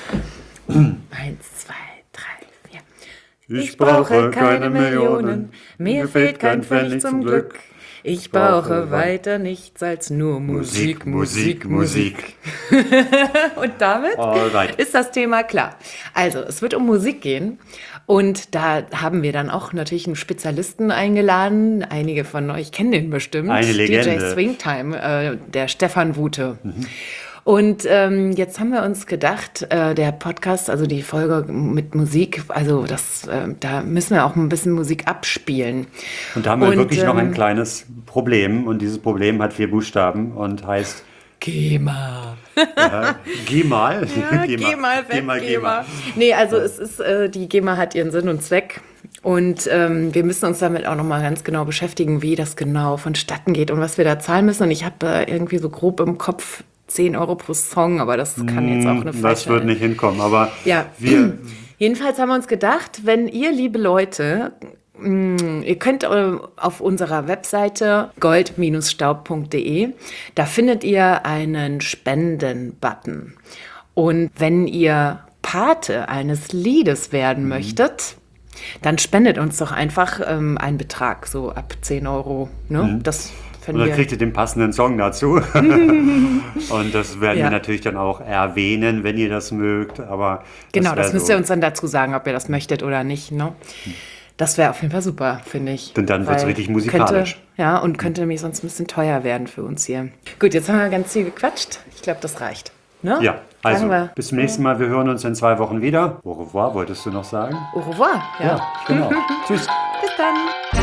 Eins, zwei, drei, vier. ich brauche keine Millionen, Mir fehlt kein Pfennig zum Glück. Ich brauche weiter nichts als nur Musik, Musik, Musik. Und damit Alright. ist das Thema klar. Also, es wird um Musik gehen. Und da haben wir dann auch natürlich einen Spezialisten eingeladen. Einige von euch kennen den bestimmt. Eine Legende. D J Swingtime, äh, der Stefan Wute. Und ähm, jetzt haben wir uns gedacht, äh, der Podcast, also die Folge mit Musik, also das, äh, da müssen wir auch ein bisschen Musik abspielen. Und da haben wir Und, wirklich noch ein ähm, kleines Problem. Und dieses Problem hat vier Buchstaben und heißt GEMA. äh, Geh mal. Ja, geh mal weg, Geh mal, geh mal. Nee, also es ist, äh, die GEMA hat ihren Sinn und Zweck. Und ähm, wir müssen uns damit auch nochmal ganz genau beschäftigen, wie das genau vonstatten geht und was wir da zahlen müssen. Und ich habe äh, irgendwie so grob im Kopf zehn Euro pro Song, aber das kann jetzt auch eine falsche... Das wird nicht hinkommen, aber Ja, wir, jedenfalls haben wir uns gedacht, wenn ihr, liebe Leute, mh, ihr könnt äh, auf unserer Webseite gold staub punkt de, da findet ihr einen Spenden-Button. Und wenn ihr Pate eines Liedes werden Mhm. möchtet, dann spendet uns doch einfach ähm, einen Betrag, so ab zehn Euro. Ne? Das und finden dann wir... kriegt ihr den passenden Song dazu. Und das werden Ja. wir natürlich dann auch erwähnen, wenn ihr das mögt. Aber Genau, das wär müsst so. ihr uns dann dazu sagen, ob ihr das möchtet oder nicht. Ne? Das wäre auf jeden Fall super, finde ich. Denn dann wird's Weil richtig musikalisch. Könnte, ja, und könnte nämlich sonst ein bisschen teuer werden für uns hier. Gut, jetzt haben wir ganz viel gequatscht. Ich glaube, das reicht. Ne? Ja, also Sagen wir, bis zum nächsten Mal. Wir hören uns in zwei Wochen wieder. Au revoir, wolltest du noch sagen? Au revoir. Ja. Ja, genau. Tschüss. Bis dann.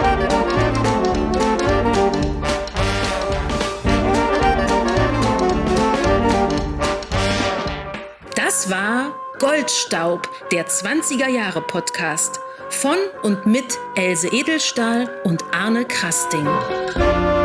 Das war Goldstaub, der zwanziger-Jahre-Podcast von und mit Else Edelstahl und Arne Krasting.